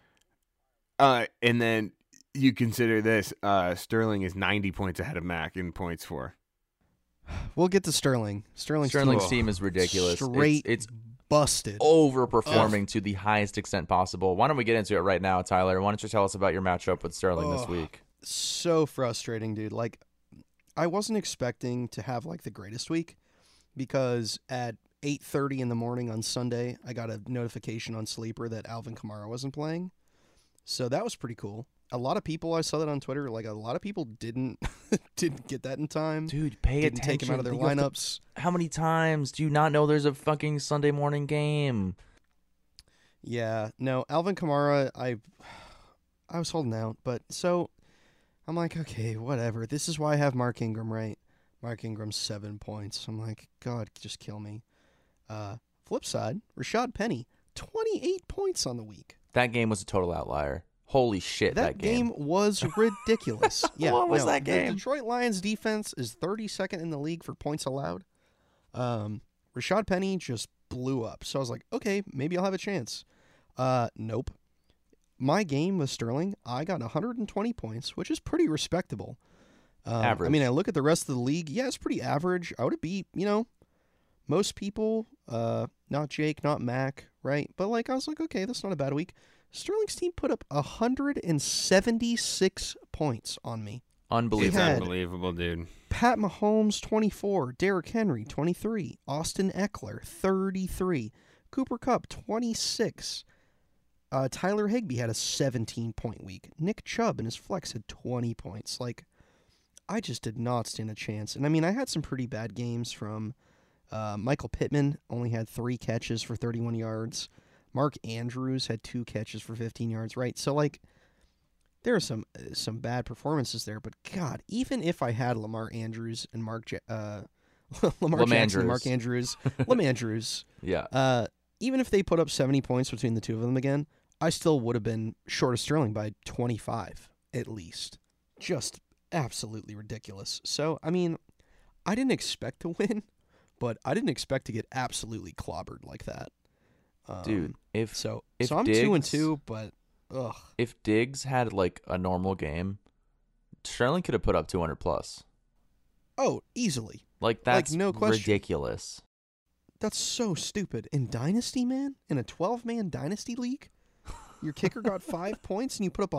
and then you consider this: Sterling is 90 points ahead of Mac in points for. We'll get to Sterling. Sterling's Sterling's team team is ridiculous. straight It's busted. overperforming to the highest extent possible. Why don't we get into it right now, Tyler? Why don't you tell us about your matchup with Sterling this week? So frustrating, dude. Like, I wasn't expecting to have like the greatest week because at 8:30 in the morning on Sunday, I got a notification on Sleeper that Alvin Kamara wasn't playing. So that was pretty cool. A lot of people, I saw that on Twitter, like a lot of people didn't get that in time. Dude, pay Didn't attention. take him out of their You have to- lineups. How many times do you not know there's a fucking Sunday morning game? Yeah, no, Alvin Kamara, I was holding out, but so I'm like, okay, whatever. This is why I have Mark Ingram, right? Mark Ingram's 7 points. I'm like, God, just kill me. Flip side, Rashad Penny, 28 points on the week. That game was a total outlier. Holy shit, That game was ridiculous. Yeah, What was no, that game? The Detroit Lions defense is 32nd in the league for points allowed. Rashad Penny just blew up. So I was like, okay, maybe I'll have a chance. Nope. My game with Sterling, I got 120 points, which is pretty respectable. Average. I mean, I look at the rest of the league. Yeah, it's pretty average. I would beat, most people. Not Jake, not Mac, right? But like, I was like, okay, that's not a bad week. Sterling's team put up 176 points on me. It's unbelievable. had- unbelievable, dude. Pat Mahomes, 24. Derrick Henry, 23. Austin Eckler, 33. Cooper Kupp, 26. Tyler Higbee had a 17-point week. Nick Chubb in his flex had 20 points. Like, I just did not stand a chance. And I mean, I had some pretty bad games from Michael Pittman, only had 3 catches for 31 yards. Mark Andrews had 2 catches for 15 yards, right? So, like, there are some bad performances there. But, God, even if I had Lamar Andrews and Lamar Jackson and Mark Andrews, Lamandrews, Yeah. even if they put up 70 points between the two of them again, I still would have been short of Sterling by 25 at least. Just absolutely ridiculous. So, I mean, I didn't expect to win, but I didn't expect to get absolutely clobbered like that. Dude, if So if I'm Diggs- 2-2, but ugh. if Diggs had like a normal game, Sterling could have put up 200 plus. Oh, easily. Like that's no question. ridiculous. That's so stupid. In Dynasty, man? In a 12-man Dynasty league? Your kicker got 5 points and you put up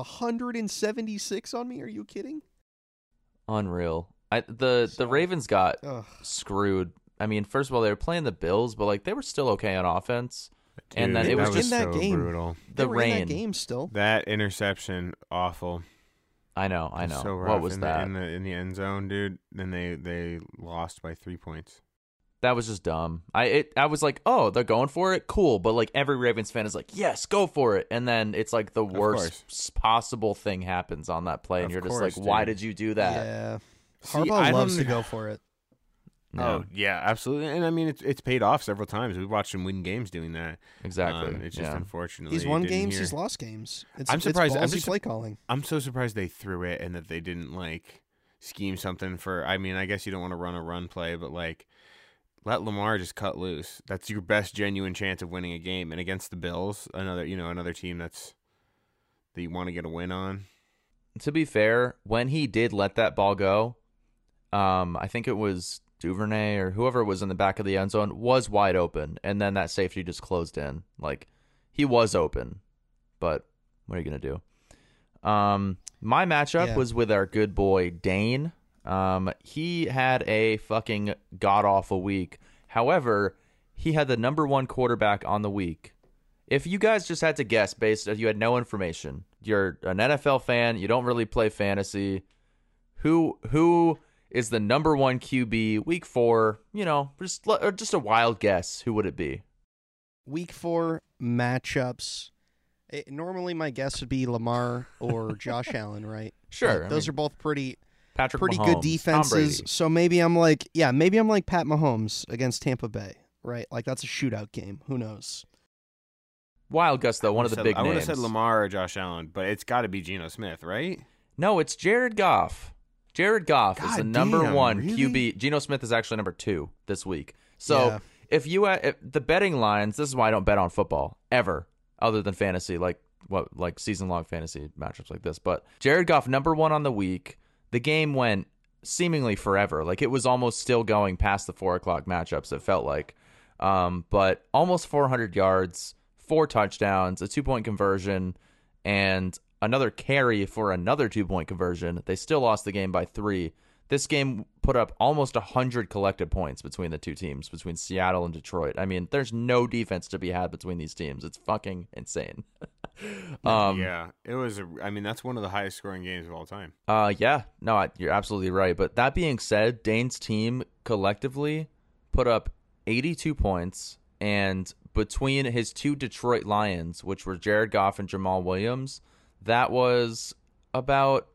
176 on me? Are you kidding? Unreal. The Ravens got Ugh. screwed. I mean, first of all, they were playing the Bills, but like they were still okay on offense. And then Dude, it was that just in that so game. brutal. They the were in rain. that game still. That interception, awful. I know. So What rough was in that? in the end zone, dude? Then they lost by 3 points. That was just dumb. I was like, oh, they're going for it, cool. But like every Ravens fan is like, yes, go for it. And then it's like the worst possible thing happens on that play, and Of you're just course, like, why dude. did you do that? Yeah. See, Harbaugh I loves don't- to go for it. No, Oh yeah, absolutely. And I mean, it's paid off several times. We've watched him win games doing that. exactly. It's just yeah. unfortunately He's won it didn't games, hear- he's lost games. It's, I'm surprised- I'm It's ballsy just- play calling. I'm so surprised they threw it and that they didn't like scheme something for. I mean, I guess you don't want to run a run play, but like let Lamar just cut loose. That's your best genuine chance of winning a game. And against the Bills, another team that you want to get a win on. To be fair, when he did let that ball go, I think it was Duvernay or whoever was in the back of the end zone was wide open, and then that safety just closed in. Like he was open, but what are you gonna do? My matchup Yeah. was with our good boy Dane. He had a fucking god awful week. However, he had the number 1 quarterback on the week. If you guys just had to guess based if you had no information, you're an NFL fan, you don't really play fantasy, who is the number 1 QB week 4? Just a wild guess. Who would it be? Week 4 matchups. Normally, my guess would be Lamar or Josh Allen, right? Sure. But those are both pretty Patrick good Mahomes, defenses. Tom Brady. So maybe I'm like Pat Mahomes against Tampa Bay, right? Like that's a shootout game. Who knows? Wild guess, though. One of the big I would names. have said Lamar or Josh Allen, but it's got to be Geno Smith, right? No, it's Jared Goff. Jared Goff is the God number damn, 1 really? QB. Geno Smith is actually number 2 this week. So if the betting lines, this is why I don't bet on football ever, other than fantasy, like season-long fantasy matchups like this. But Jared Goff, number 1 on the week. The game went seemingly forever. Like it was almost still going past the 4 o'clock matchups, it felt like. But almost 400 yards, 4 touchdowns, a 2-point conversion, and another carry for another 2-point conversion. They still lost the game by 3. This game put up almost 100 collected points between the two teams, between Seattle and Detroit. I mean, there's no defense to be had between these teams. It's fucking insane. Yeah, it was. That's one of the highest scoring games of all time. You're absolutely right. But that being said, Dane's team collectively put up 82 points, and between his 2 Detroit Lions, which were Jared Goff and Jamal Williams, that was about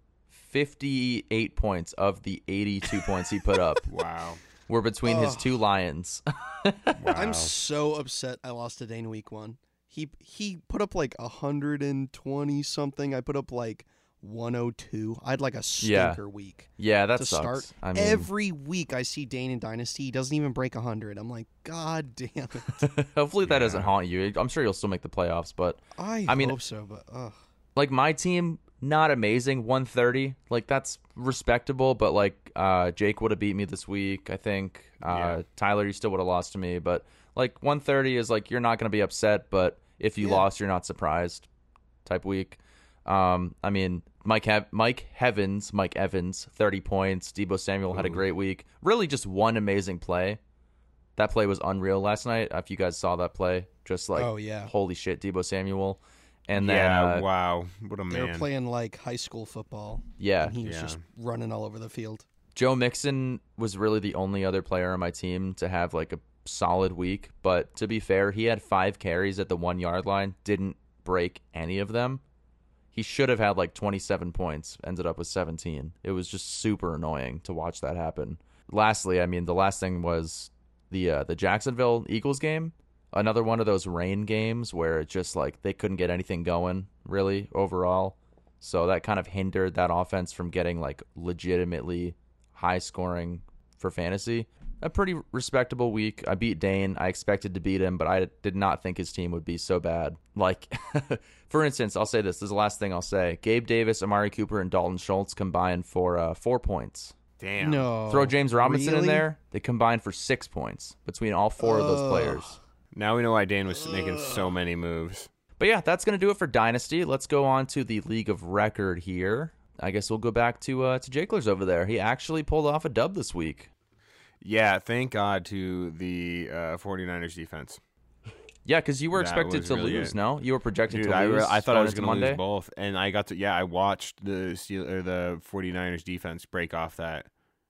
58 points of the 82 points he put up. Wow. Were between his 2 Lions. Wow. I'm so upset I lost to Dane week 1. He put up like 120 something. I put up like 102. I had like a stinker week. Yeah, that to sucks. start. Every week I see Dane in Dynasty. He doesn't even break 100. I'm like, God damn it. Hopefully that doesn't haunt you. I'm sure you'll still make the playoffs, but I hope so, but like my team, not amazing, 130. Like that's respectable, but like Jake would have beat me this week, I think. Tyler, you still would have lost to me, but like 130 is like you're not going to be upset, but if you lost, you're not surprised type week. Mike Evans, 30 points. Deebo Samuel had a great week. Really just one amazing play. That play was unreal last night. If you guys saw that play, just like, holy shit, Deebo Samuel. And then, wow, what a man. They were playing like high school football. Yeah. And he was just running all over the field. Joe Mixon was really the only other player on my team to have like a solid week. But to be fair, he had 5 carries at the 1 yard line, didn't break any of them. He should have had like 27 points, ended up with 17. It was just super annoying to watch that happen. Lastly, the last thing was the Jacksonville Eagles game. Another one of those rain games where it's just like they couldn't get anything going really overall. So that kind of hindered that offense from getting like legitimately high scoring for fantasy. A pretty respectable week. I beat Dane. I expected to beat him, but I did not think his team would be so bad. Like, for instance, I'll say this. This is the last thing I'll say. Gabe Davis, Amari Cooper, and Dalton Schultz combined for 4 points. Damn. No. Throw James Robinson in really? there. They combined for 6 points between all 4 of those players. Now we know why Dane was making so many moves. But yeah, that's going to do it for Dynasty. Let's go on to the League of Record here. I guess we'll go back to Jakler's over there. He actually pulled off a dub this week. Yeah, thank God to the 49ers defense. Yeah, because you were That expected was to really lose, good. no? You were projected Dude, to lose. I thought I was going going to Monday. lose both, and I got to. I watched the 49ers defense break off that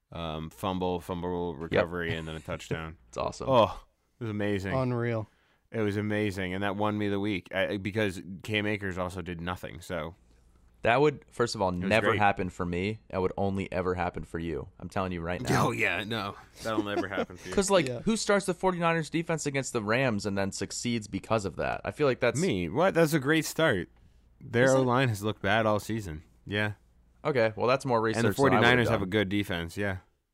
fumble recovery, and then a touchdown. It's awesome. Oh, it was amazing. Unreal. It was amazing, and that won me the week because Cam Akers also did nothing. So That would, first of all, never great. happen for me. That would only ever happen for you. I'm telling you right now. oh yeah, no, that'll never happen for you. Because, who starts the 49ers defense against the Rams and then succeeds because of that? I feel like that's... Me? What? That's a great start. Their O-line has looked bad all season. Yeah. Okay, well, that's more research And the than I would've 49ers have a done. good defense, yeah.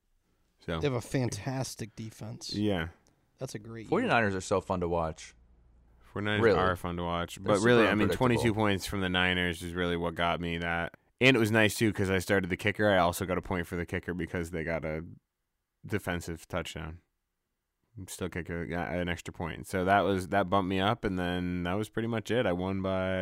So They have a fantastic defense. yeah. That's a great year. 49ers are so fun to watch. 49ers Really? are fun to watch. They're But really, super 22 unpredictable. points from the Niners is really what got me that. And it was nice, too, because I started the kicker. I also got a point for the kicker because they got a defensive touchdown. Still kicker got an extra point. So that bumped me up, and then that was pretty much it. I won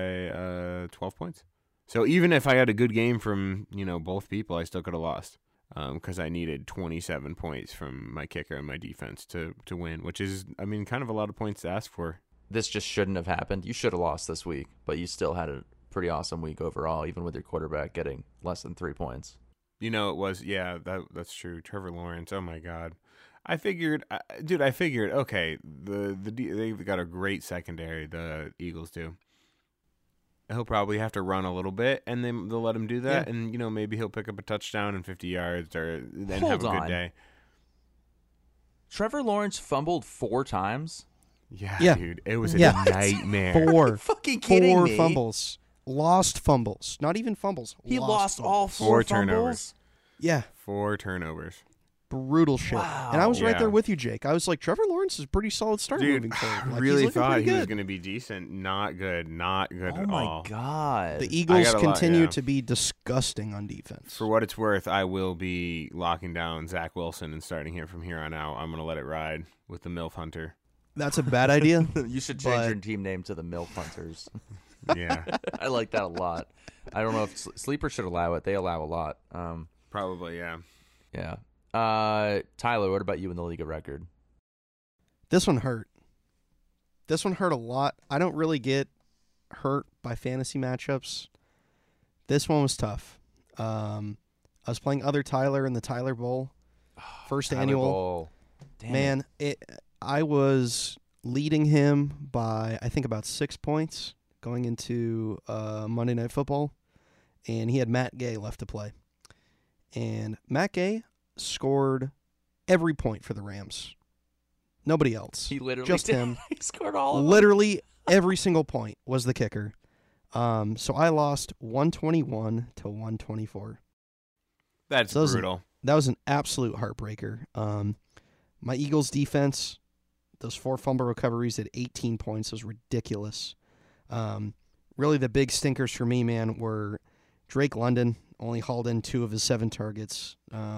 by 12 points. So even if I had a good game from, both people, I still could have lost. Because I needed 27 points from my kicker and my defense to win, which is, kind of a lot of points to ask for. This just shouldn't have happened. You should have lost this week, but you still had a pretty awesome week overall, even with your quarterback getting less than 3 points. You know, it was, yeah, that's true. Trevor Lawrence, oh my God. I figured, okay, they've got a great secondary, the Eagles do. He'll probably have to run a little bit, and then they'll let him do that, and, you know, maybe he'll pick up a touchdown and 50 yards and have a good day. Trevor Lawrence fumbled 4 times? Yeah, dude. It was a nightmare. 4. Are you fucking kidding 4 me? fumbles. Lost fumbles. Not even fumbles. He lost fumbles. all 4 4 fumbles? turnovers. Yeah. 4 turnovers. Brutal shit. Wow. And I was right Yeah. there with you, Jake. I was like, Trevor Lawrence is a pretty solid start Dude, moving forward. I Like, really he's looking thought pretty he was good. going to be decent. Not good Oh at my all. God. The Eagles got a lot, continue yeah. to be disgusting on defense. For what it's worth, I will be locking down Zach Wilson and starting him from here on out. I'm going to let it ride with the MILF Hunter. That's a bad idea. You should change but- your team name to the MILF Hunters. Yeah, I like that a lot. I don't know if Sleeper should allow it. They allow a lot. probably, yeah. Yeah. Tyler, what about you in the league of record? This one hurt. This one hurt a lot. I don't really get hurt by fantasy matchups. This one was tough. I was playing other Tyler in the Tyler Bowl. First Tyler annual. Bowl. Damn Man, I was leading him by, I think, about 6 points going into Monday Night Football, and he had Matt Gay left to play. And Matt Gay scored every point for the Rams. Nobody else. He literally just did. him. He scored all of them. Literally every single point was the kicker. So I lost 121 to 124. That's Those- brutal. That was an absolute heartbreaker. My Eagles defense, those 4 fumble recoveries at 18 points was ridiculous. Really the big stinkers for me, man, were Drake London, only hauled in 2 of his 7 targets.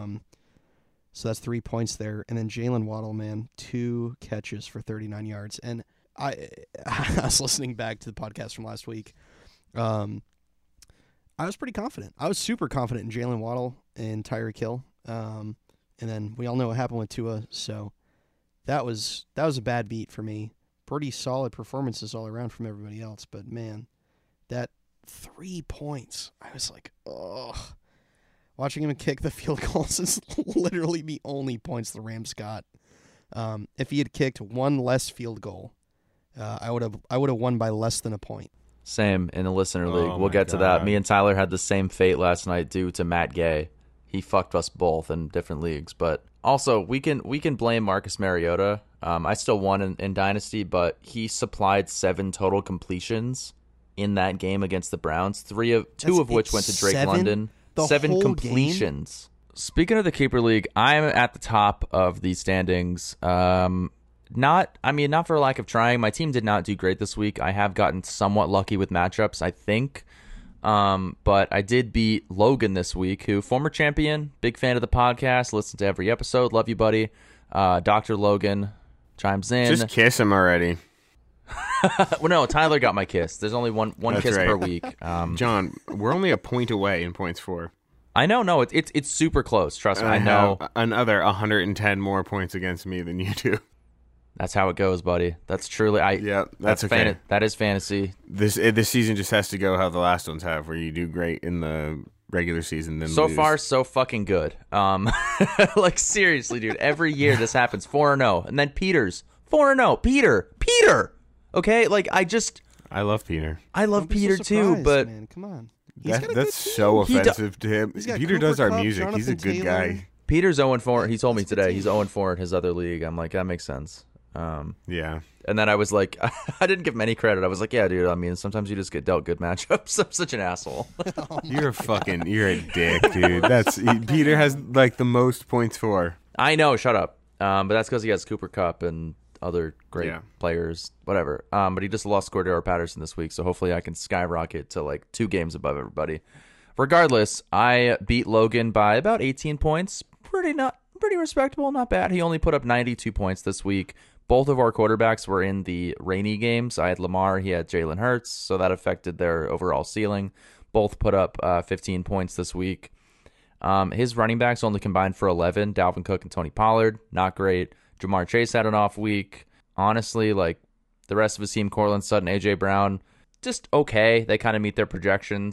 So that's 3 points there. And then Jalen Waddle, man, 2 catches for 39 yards. And I was listening back to the podcast from last week. I was pretty confident. I was super confident in Jalen Waddle and Tyreek Hill. And then we all know what happened with Tua. So that was a bad beat for me. Pretty solid performances all around from everybody else. But, man, that 3 points, I was like, ugh. Watching him kick the field goals is literally the only points the Rams got. If he had kicked 1 less field goal, I would have won by less than a point. Same in the listener league. Oh We'll my get to that. God. Me and Tyler had the same fate last night due to Matt Gay. He fucked us both in different leagues. But also, we can blame Marcus Mariota. I still won in Dynasty, but he supplied 7 total completions in that game against the Browns. 2 of which went to Drake 7? London. The 7 whole completions. Speaking of the Keeper League, I'm at the top of the standings. Not for lack of trying. My team did not do great this week. I have gotten somewhat lucky with matchups, I think. But I did beat Logan this week, who former champion, big fan of the podcast, listen to every episode. Love you, buddy. Dr. Logan chimes in. Just kiss him already. Well, no, Tyler got my kiss. There's only one That's kiss right. per week. John, we're only a point away in points for. I know. No, it's super close. Trust me. I have know. another 110 more points against me than you do. That's how it goes, buddy. That's truly. Yeah, that's okay. That is fantasy. This season just has to go how the last ones have, where you do great in the regular season, then So lose. far, so fucking good. Like seriously, dude. Every year this happens. 4-0, and then Peter's 4-0. Peter. Okay, like I love Peter. I love Don't be Peter so too, surprised, but man. Come on. He's got a good That's team. so He do- offensive to him. He's got Peter Cooper does our Kupp, music. He's a Jonathan good Taylor. guy. Peter's 0-4. He told me That's a good today team. he's 0-4 in his other league. I'm like, that makes sense. Yeah. And then I was like, I didn't give him any credit. I was like, yeah, dude. I mean, sometimes you just get dealt good matchups. I'm such an asshole. You're a dick, dude. Peter has like the most points for. I know. Shut up. But that's because he has Cooper Kupp and other great Yeah. players, whatever. But he just lost Cordero Patterson this week, so hopefully I can skyrocket to like 2 games above everybody. Regardless, I beat Logan by about 18 points. Pretty respectable, not bad. He only put up 92 points this week. Both of our quarterbacks were in the rainy games. I had Lamar, he had Jalen Hurts, so that affected their overall ceiling. Both put up 15 points this week. His running backs only combined for 11, Dalvin Cook and Tony Pollard. Not great. Jamar Chase had an off week. Honestly, like the rest of his team, Cortland Sutton, A.J. Brown, just okay. They kind of meet their projections.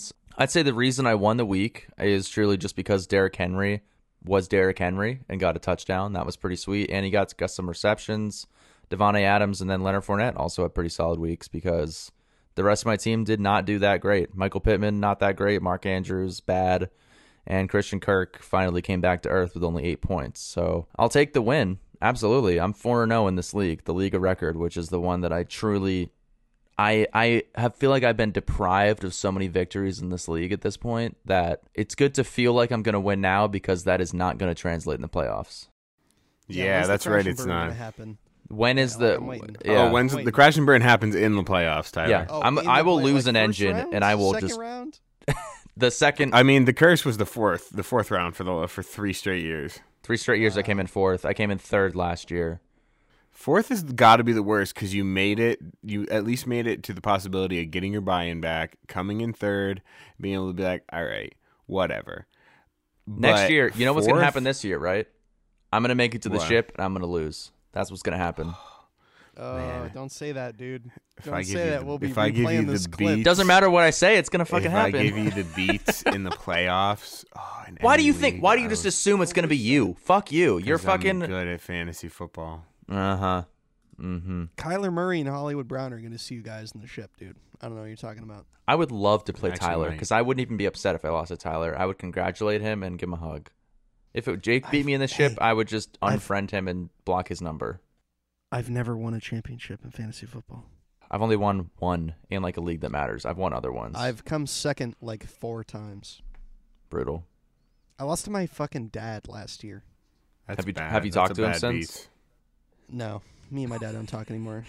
I'd say the reason I won the week is truly just because Derrick Henry was Derrick Henry and got a touchdown. That was pretty sweet. And he got some receptions. Devontae Adams and then Leonard Fournette also had pretty solid weeks because the rest of my team did not do that great. Michael Pittman, not that great. Mark Andrews, bad. And Christian Kirk finally came back to earth with only 8 points. So I'll take the win. Absolutely. I'm 4-0 in this league, the league of record, which is the one that I truly... I feel like I've been deprived of so many victories in this league at this point that it's good to feel like I'm going to win now because that is not going to translate in the playoffs. Yeah, when's the that's crash right. and It's burn not. gonna happen? When is Yeah, the... I'm waiting. Yeah. Oh, when's Wait. the crash and burn happens in the playoffs, Tyler? Yeah. Oh, I will lose an first engine, round? and I will Second just... round? The second... I mean, the curse was the fourth round for 3 straight years. 3 straight years I came in 4th. I came in 3rd last year. 4th has got to be the worst because you made it. You at least made it to the possibility of getting your buy-in back, coming in 3rd, being able to be like, all right, whatever. Next But year, you know what's going to 4th? happen this year, right? I'm going to make it to the What? ship, and I'm going to lose. That's what's going to happen. Oh, Man. don't say that, dude. If Don't I give say you that. the- We'll be if I give you replaying the this clip. beat- Doesn't matter what I say, it's going to fucking if happen. I give you the beats in the playoffs, in Why do any you think? league, Why do you I just would- assume it's going to be you? Fuck you. You're 'cause I'm fucking... good at fantasy football. Uh-huh. Mm-hmm. Kyler Murray and Hollywood Brown are going to see you guys in the ship, dude. I don't know what you're talking about. I would love to play Actually Tyler might. because I wouldn't even be upset if I lost to Tyler. I would congratulate him and give him a hug. If Jake beat me in the ship, I would just unfriend him and block his number. I've never won a championship in fantasy football. I've only won one in like a league that matters. I've won other ones. I've come second like 4 times. Brutal. I lost to my fucking dad last year. That's Have you- bad. have you That's talked a to him bad since? beat. No, me and my dad don't talk anymore.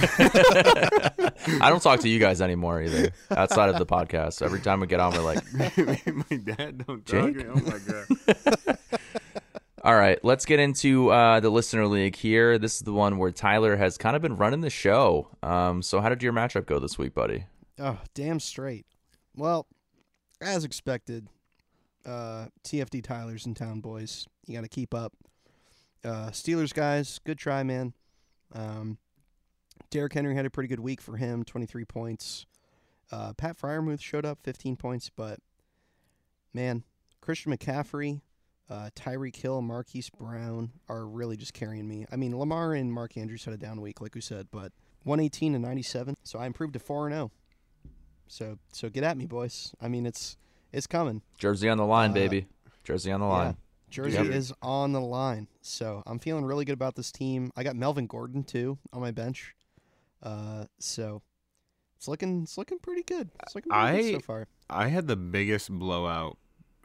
I don't talk to you guys anymore either, outside of the podcast. So every time we get on, we're like, My dad don't talk. Jake? Oh my god. all right, let's get into the listener league here. This is the one where Tyler has kind of been running the show. So how did your matchup go this week, buddy? Oh, damn straight. Well, as expected, TFD Tyler's in town, boys. You got to keep up. Steelers guys, good try, man. Derrick Henry had a pretty good week for him, 23 points. Pat Freiermuth showed up, 15 points, but man, Christian McCaffrey, Tyreek Hill, Marquise Brown are really just carrying me. I mean, Lamar and Mark Andrews had a down week, like we said, but 118 and 97, so I improved to 4-0. So get at me, boys. I mean, it's coming. Jersey on the line, baby. Jersey on the line. Yeah, Jersey Yep. is on the line. So I'm feeling really good about this team. I got Melvin Gordon too on my bench. So it's looking pretty good. It's looking pretty good so far. I had the biggest blowout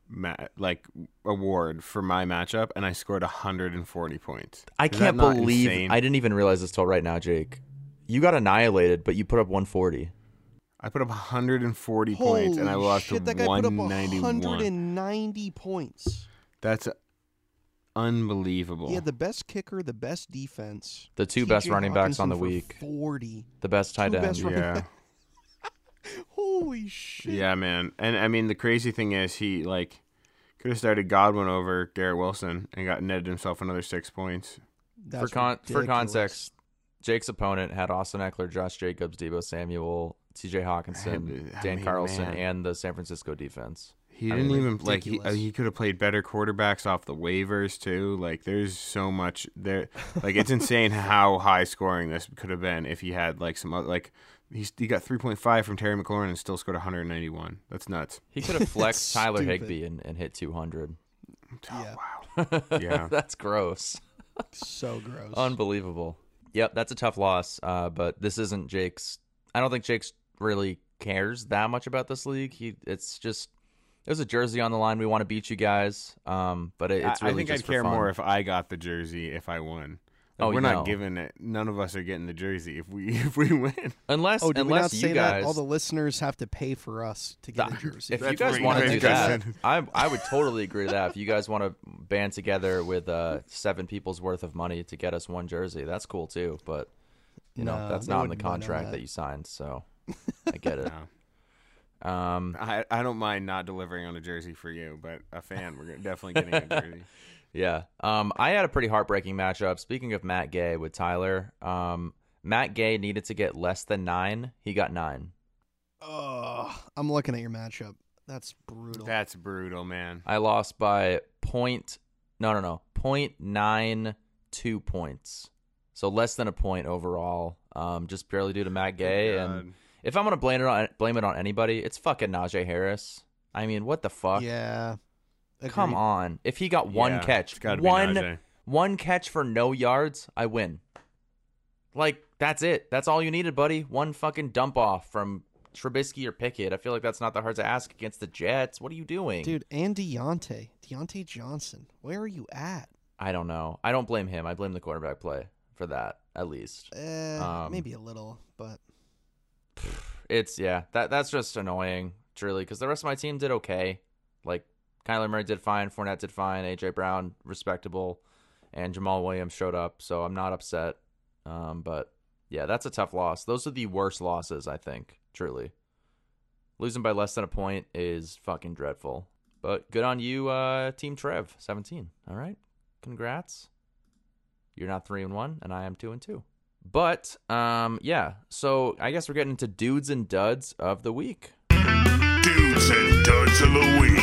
award for my matchup, and I scored 140 points. I Is that can't not believe insane? I didn't even realize this till right now, Jake. You got annihilated, but you put up 140. I put up 140 points, and I Holy lost shit, to that guy put up 191. 190 points. That's unbelievable. He had the best kicker, the best defense. The 2 TJ best running backs on the Hawkinson for week. 40. The best tight Two end. best running Yeah. Holy shit. Yeah, man. And I mean, the crazy thing is he could have started Godwin over Garrett Wilson and got netted himself another 6 points. That's For ridiculous. context, Jake's opponent had Austin Eckler, Josh Jacobs, Debo Samuel, TJ Hawkinson, I Dan mean, Carlson, man. and the San Francisco defense. He I didn't mean, even ridiculous. he could have played better quarterbacks off the waivers too. Like there's so much there. Like it's insane how high scoring this could have been if he had some other, he got 3.5 from Terry McLaurin and still scored 191. That's nuts. He could have flexed Tyler Stupid. Higbee and hit 200. Yeah. Wow. Yeah. That's gross. So gross. Unbelievable. Yep, that's a tough loss. But this isn't Jake's. I don't think Jake's really cares that much about this league. It's just there's a jersey on the line. We want to beat you guys. But it's really I think just I'd for care fun. more if I got the jersey if I won. Oh, we're no. not giving it. None of us are getting the jersey if we win. Unless Oh, did we not unless say you guys. that? All the listeners have to pay for us to get a jersey. If you That's guys pretty want to do good. that, I would totally agree to that. If you guys want to band together with 7 people's worth of money to get us one jersey, that's cool too. But No, that's they not in the wouldn't bite on contract that. that you signed, so I get it. No. I don't mind not delivering on a jersey for you, but a fan, we're definitely getting a jersey. Yeah. I had a pretty heartbreaking matchup. Speaking of Matt Gay with Tyler, Matt Gay needed to get less than 9. He got 9. I'm looking at your matchup. That's brutal. That's brutal, man. I lost by 0.92 points. So less than a point overall, just purely due to Matt Gay. Good And God. if I'm going to blame it on anybody, it's fucking Najee Harris. I mean, what the fuck? Yeah. Come Agreed. on. If he got one Yeah, catch, it's gotta be Najee. one catch for no yards, I win. Like, that's it. That's all you needed, buddy. One fucking dump off from Trubisky or Pickett. I feel like that's not that hard to ask against the Jets. What are you doing? Dude, and Deontay Johnson. Where are you at? I don't know. I don't blame him. I blame the quarterback play for that, at least. Maybe a little, but It's, yeah, that's just annoying, truly, because the rest of my team did okay. Like, Kyler Murray did fine, Fournette did fine, A.J. Brown, respectable, and Jamal Williams showed up, so I'm not upset. But, yeah, that's a tough loss. Those are the worst losses, I think, truly. Losing by less than a point is fucking dreadful. But good on you, Team Trev, 17. All right, congrats. You're not 3-1, and I am 2-2. But, yeah, so I guess we're getting into dudes and duds of the week. Dudes and duds of the week.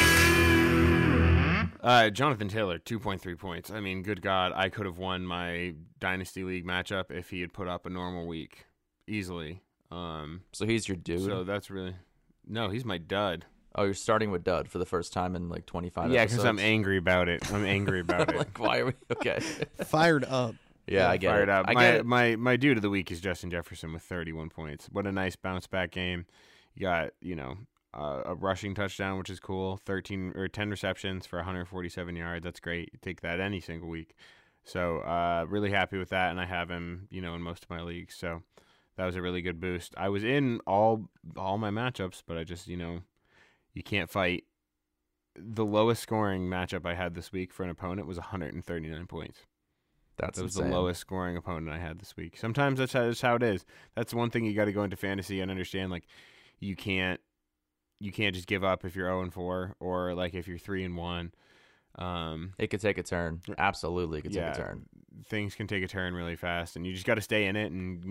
Jonathan Taylor, 2.3 points. I mean, good God, I could have won my Dynasty League matchup if he had put up a normal week. Easily. So he's your dude. So that's really... No, he's my dud. Oh, you're starting with dud for the first time in like 25 Yeah, episodes. because I'm angry about it. I'm angry about it. Like, why are we... Okay. fired up. Yeah, I get Fired it. up. I get it. My dude of the week is Justin Jefferson with 31 points. What a nice bounce back game. You got, a rushing touchdown, which is cool. 10 receptions for 147 yards. That's great. You take that any single week. So really happy with that, and I have him, in most of my leagues. So that was a really good boost. I was in all my matchups, but I just, you can't fight. The lowest scoring matchup I had this week for an opponent was 139 points. That's That was insane. the lowest scoring opponent I had this week. Sometimes that's how it is. That's one thing you got to go into fantasy and understand. Like, you can't just give up if you're 0-4 or like if you're 3-1. It could take a turn. Absolutely, it could take a turn. Things can take a turn really fast, and you just got to stay in it and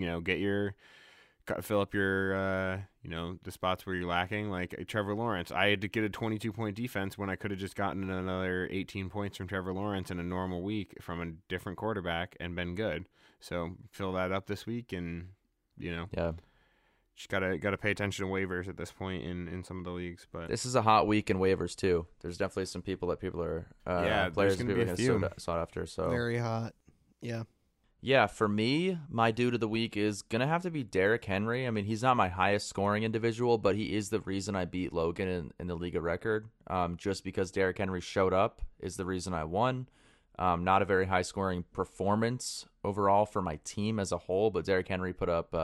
fill up your the spots where you're lacking. Like Trevor Lawrence, I had to get a 22-point defense when I could have just gotten another 18 points from Trevor Lawrence in a normal week from a different quarterback and been good. So fill that up this week, and Yeah. just gotta pay attention to waivers at this point in some of the leagues. But This is a hot week in waivers, too. There's definitely some people that people are Yeah, players there's that gonna people be are a going to sought after. So Very hot. Yeah. Yeah, for me, my dude of the week is going to have to be Derrick Henry. I mean, he's not my highest scoring individual, but he is the reason I beat Logan in the league of record. Just because Derrick Henry showed up is the reason I won. Not a very high scoring performance overall for my team as a whole, but Derrick Henry put up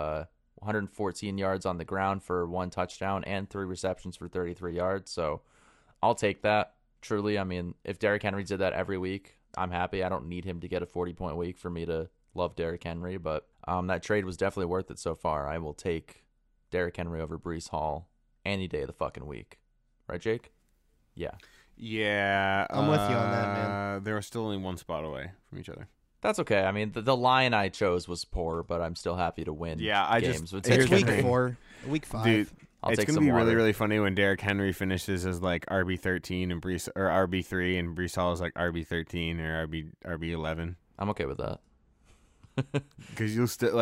114 yards on the ground for 1 touchdown and 3 receptions for 33 yards. So I'll take that. Truly, I mean, if Derrick Henry did that every week, I'm happy. I don't need him to get a 40-point week for me to love Derrick Henry, but that trade was definitely worth it so far. I will take Derrick Henry over Breece Hall any day of the fucking week. Right, Jake? Yeah. yeah, I'm with you on that, man. They were still only one spot away from each other. That's okay. I mean, the line I chose was poor, but I'm still happy to win Yeah, I games. just- with Here's It's the Derrick week thing. Henry. 4, week 5. Dude, I'll it's take gonna some be really, water. really funny when Derrick Henry finishes as like RB13 and RB3 and Breece Hall is like RB13 or RB11 I'm okay with that. because you'll still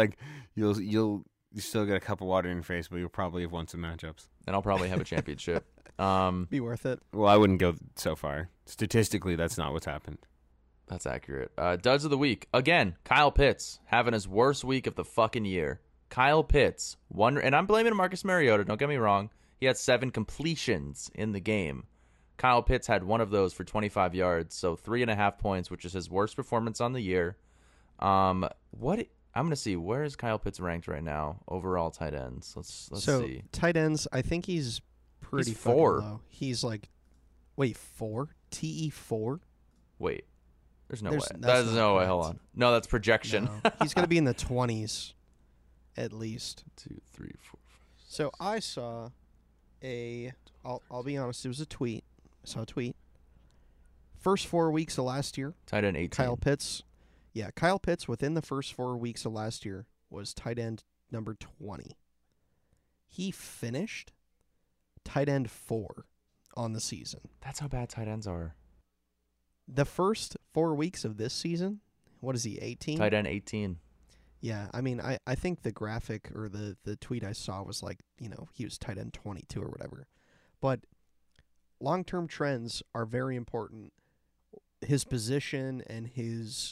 you still get a cup of water in your face, but you'll probably have won some matchups. And I'll probably have a championship. Be worth it. Well, I wouldn't go so far. Statistically, that's not what's happened. That's accurate. Duds of the week. Again, Kyle Pitts having his worst week of the fucking year. Kyle Pitts, and I'm blaming Marcus Mariota, don't get me wrong. He had 7 completions in the game. Kyle Pitts had one of those for 25 yards, so 3.5 points, which is his worst performance on the year. I'm going to see, where is Kyle Pitts ranked right now? Overall tight ends. Let's So see. tight ends, I think he's pretty He's fucking 4. low. He's like, wait, 4? TE4? Wait. There's no There's- way. that's There's not no way. Hold correct. on. No, that's projection. No. He's going to be in the 20s at least. 2, 3, 4. So I saw I'll be honest, it was a tweet. I saw a tweet. First 4 weeks of last year, Tight end 18. Kyle Pitts within the first 4 weeks of last year was tight end number 20. He finished tight end 4 on the season. That's how bad tight ends are. The first 4 weeks of this season, what is he, 18? Tight end 18. Yeah, I mean, I think the graphic or the tweet I saw was like, he was tight end 22 or whatever. But long-term trends are very important. His position and his,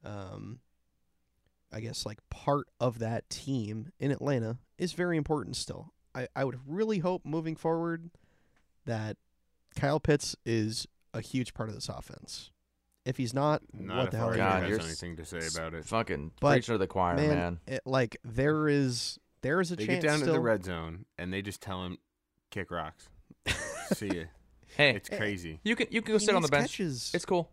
I guess, like part of that team in Atlanta is very important still. I would really hope moving forward that Kyle Pitts is a huge part of this offense. If he's not what the hell? God, has you're anything to say about it. Fucking But, preaching to the choir, man. There is a They chance get down still. to the red zone and they just tell him, kick rocks. See ya. Hey, It's crazy. you can go He sit on the makes bench. catches. It's cool.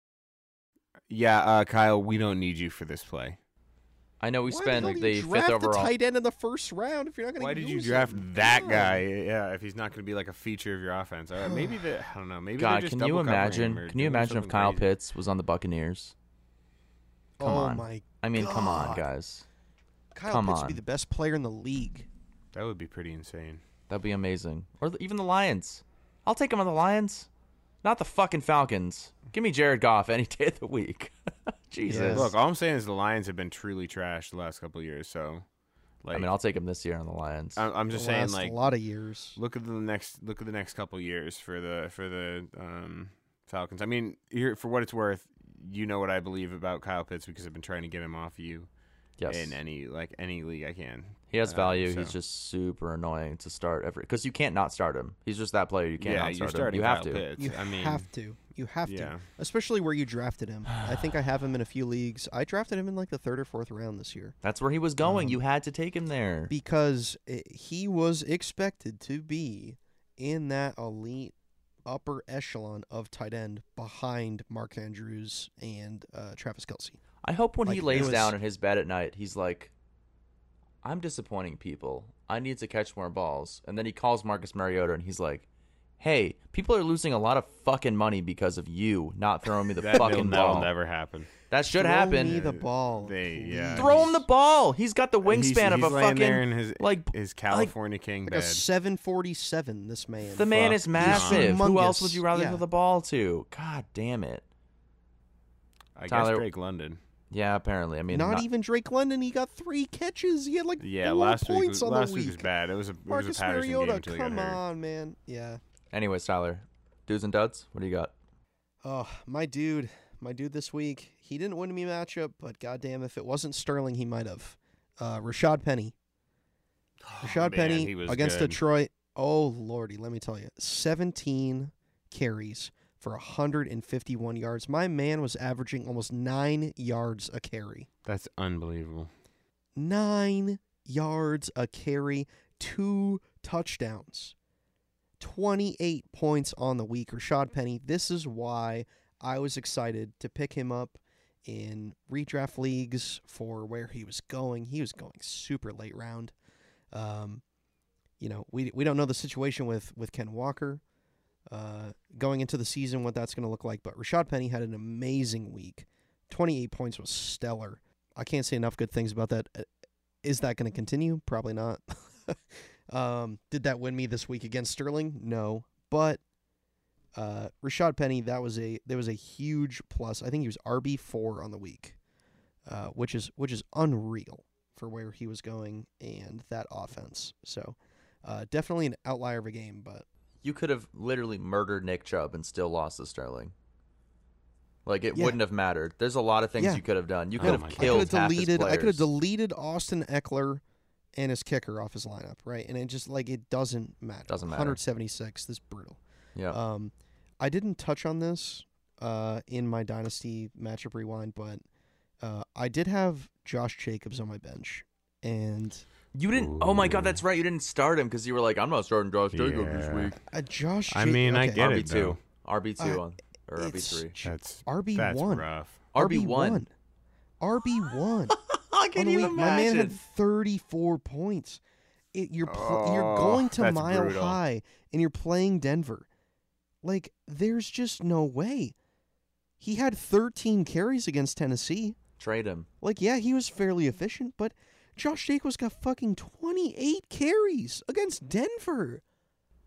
Yeah, Kyle, we don't need you for this play. I know we Why spent the hell do the you fifth draft overall. the tight end in the first round if you're not going to Why did you use draft him? that God. guy? Yeah, if he's not going to be like a feature of your offense. Maybe I don't know. Maybe they're God, just can you double covering imagine? him or Can you doing imagine if something Kyle crazy. Pitts was on the Buccaneers? Come Oh on. my! I mean, come on, God. guys. Kyle Come Pitts would on. be the best player in the league. That would be pretty insane. That'd be amazing. Or even the Lions. I'll take him on the Lions. Not the fucking Falcons. Give me Jared Goff any day of the week. Jesus. Yeah. Look, all I'm saying is the Lions have been truly trashed the last couple of years. So, like, I mean, I'll take him this year on the Lions. I'm just The saying, last like, a lot of years. look at the next couple of years for the Falcons. I mean, for what it's worth, you know what I believe about Kyle Pitts because I've been trying to get him off you Yes. in any league I can. He has value. so- He's just super annoying to start because you can't not start him. He's just that player. You can't yeah, not you're start him. starting You have Kyle to. Pitts. You I mean, have to. You have yeah. to. Especially where you drafted him. I think I have him in a few leagues. I drafted him in like the 3rd or 4th round this year That's where he was going. You had to take him there. because he was expected to be in that elite upper echelon of tight end behind Mark Andrews and Travis Kelce. I hope when Like, he it lays was- down in his bed at night, he's like, I'm disappointing people. I need to catch more balls. And then he calls Marcus Mariota and he's like, hey, people are losing a lot of fucking money because of you not throwing me the That'll fucking that'll ball. never happen. That should Throw happen. me the ball. Yeah. Throw him the ball. He's got the He's wingspan of a laying fucking there in his like his California king Like bed. a 747, this man. the man Fuck is massive. Who else humongous. would you rather Yeah. throw the ball to? God damn it. I Tyler- guess Drake London. Yeah, apparently. I mean, not even Drake London. He got 3 catches. He had like Yeah, 4 last week points on last the week week. was bad. It was a Marcus Patterson Mariota, game until he got come hurt. on, man. Yeah. Anyways, Tyler, dudes and duds, what do you got? Oh, my dude this week. He didn't win me matchup, but goddamn, if it wasn't Sterling, he might have. Rashad Penny. Rashad man, Penny he was against good. Detroit. Oh lordy, let me tell you, 17 carries for 151 yards. My man was averaging almost 9 yards a carry. That's unbelievable. 9 yards a carry, 2 touchdowns. 28 points on the week. Rashad Penny, this is why I was excited to pick him up in redraft leagues for where he was going. He was going super late round. We don't know the situation with Ken Walker going into the season, what that's going to look like. But Rashad Penny had an amazing week. 28 points was stellar. I can't say enough good things about that. Is that going to continue? Probably not. Did that win me this week against Sterling? No. But Rashad Penny, there was a huge plus. I think he was RB4 on the week, which is unreal for where he was going and that offense. So definitely an outlier of a game, but You could have literally murdered Nick Chubb and still lost to Sterling. Like, it Yeah. wouldn't have mattered. There's a lot of things Yeah. you could have done. You Oh could have my God. killed I could have half his deleted. I could have players. deleted Austin Eckler and his kicker off his lineup, right? And it just it doesn't matter. Doesn't matter. 176. This is brutal. Yeah. I didn't touch on this in my Dynasty matchup rewind, but I did have Josh Jacobs on my bench, and You didn't. Oh my God, that's right. You didn't start him because you were like, I'm not starting Josh Jacobs this Yeah. week. Josh. I mean, I okay. get it, RB2, though. RB2 Uh, on or RB3. That's RB1. rough. RB1. RB1. Can on the you week. My man imagine? had 34 points. You're Oh, going to that's Mile brutal. High, and you're playing Denver. Like, there's just no way. He had 13 carries against Tennessee. Trade him. Like, yeah, he was fairly efficient, but Josh Jacobs got fucking 28 carries against Denver.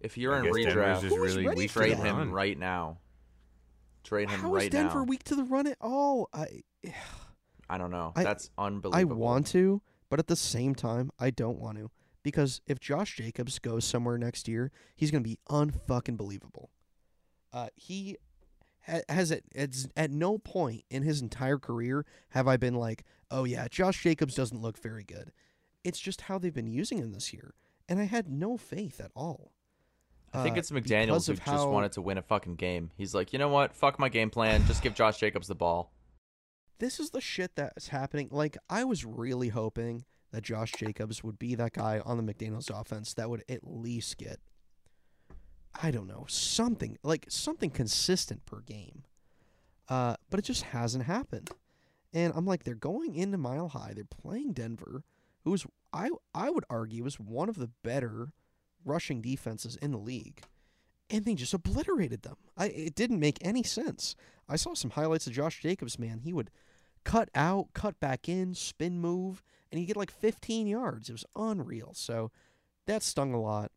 If you're I in guess Denver's redraft, just Who's really ready weak for to trade the that? him run. right now. Trade him How right is Denver now. weak to the run at all? I don't know. I- That's I unbelievable. want to, but at the same time, I don't want to. Because if Josh Jacobs goes somewhere next year, he's going to be unfucking believable. He has at no point in his entire career have I been like, oh yeah, Josh Jacobs doesn't look very good. It's just how they've been using him this year, and I had no faith at all. I think it's because McDaniels who of just how- wanted to win a fucking game. He's like, you know what? Fuck my game plan. Just give Josh Jacobs the ball. This is the shit that's happening. Like, I was really hoping that Josh Jacobs would be that guy on the McDaniels offense that would at least get, I don't know, something consistent per game. But it just hasn't happened. And I'm like, they're going into Mile High. They're playing Denver, who's, I would argue, is one of the better rushing defenses in the league. And they just obliterated them. It didn't make any sense. I saw some highlights of Josh Jacobs, man. He would cut out, cut back in, spin move, and he'd get like 15 yards. It was unreal. So that stung a lot.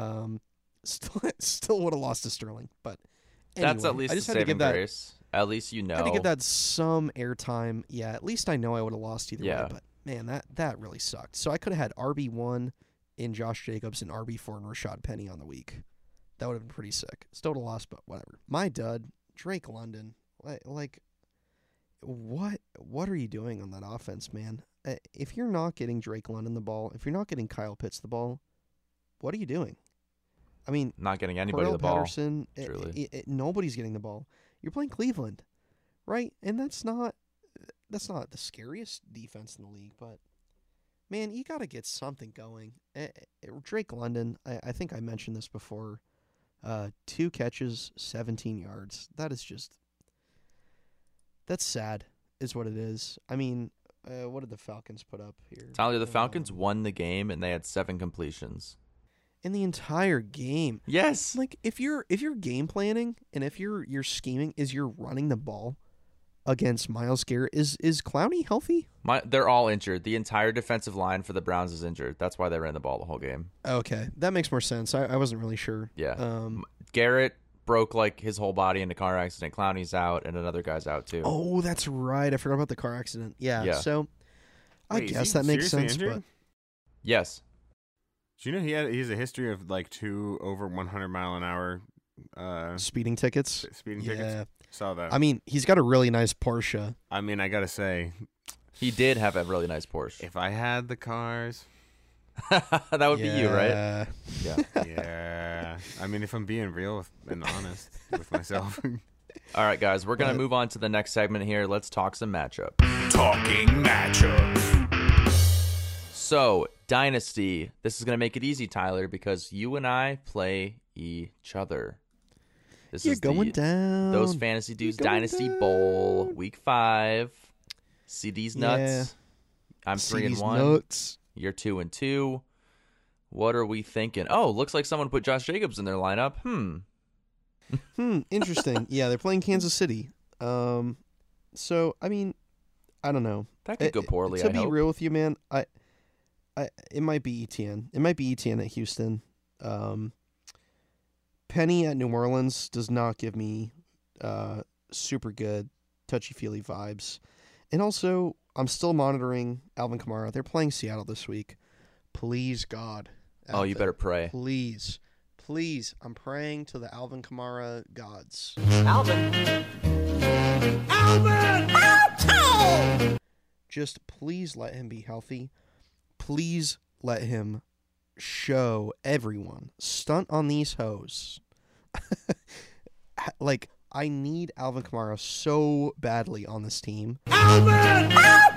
Still would have lost to Sterling, but anyway, That's at least I a just had to saving give that. grace. At least you know. I had to give that some airtime. Yeah, at least I know I would have lost either Yeah. way. But man, that really sucked. So I could have had RB1 in Josh Jacobs and RB4 in Rashad Penny on the week. That would have been pretty sick. Still a loss, but whatever. My dud, Drake London. Like, what are you doing on that offense, man? If you're not getting Drake London the ball, if you're not getting Kyle Pitts the ball, what are you doing? I mean, Not getting anybody Cordell the ball. Patterson, truly. nobody's getting the ball. You're playing Cleveland, right? And that's not the scariest defense in the league, but man, you got to get something going. Drake London, I think I mentioned this before. 2 catches, 17 yards. That's sad, is what it is. I mean, what did the Falcons put up here? Tyler, the Falcons won the game and they had 7 completions. In the entire game. Yes. Like, if you're game planning and if you're scheming, is you're running the ball against Myles Garrett. Is Clowney healthy? They're all injured. The entire defensive line for the Browns is injured. That's why they ran the ball the whole game. Okay, that makes more sense. I wasn't really sure. Yeah. Garrett broke like his whole body in a car accident. Clowney's out, and another guy's out too. Oh, that's right. I forgot about the car accident. Yeah. Yeah. So I Wait, is guess he that makes seriously sense. injured? Yes. Do you know he has a history of like 2 over 100 mile an hour But speeding tickets. speeding Yeah. tickets? Saw that. I mean, he's got a really nice Porsche. I mean, I gotta say, He did have a really nice Porsche. if I had the cars, That would be you, right? Yeah. Yeah. yeah. I mean, if I'm being real and honest with myself. All right, guys, we're going to But- move on to the next segment here. Let's talk some matchup. Talking matchups. So, Dynasty. This is going to make it easy, Tyler, because you and I play each other. This You're is going down. Those Fantasy Dudes going Dynasty down. Bowl, Week 5. CD's nuts. Yeah. I'm 3-1. CD's nuts. You're 2-2. What are we thinking? Oh, looks like someone put Josh Jacobs in their lineup. Interesting. Yeah, they're playing Kansas City. So I mean, I don't know. That could go poorly, To I be hope. real with you, man, it might be ETN. It might be ETN at Houston. Penny at New Orleans does not give me super good touchy-feely vibes. And also, I'm still monitoring Alvin Kamara. They're playing Seattle this week. Please, God. Oh, you Alvin, better pray. Please. Please. I'm praying to the Alvin Kamara gods. Just please let him be healthy. Please let him show everyone. Stunt on these hoes. Like, I need Alvin Kamara so badly on this team. And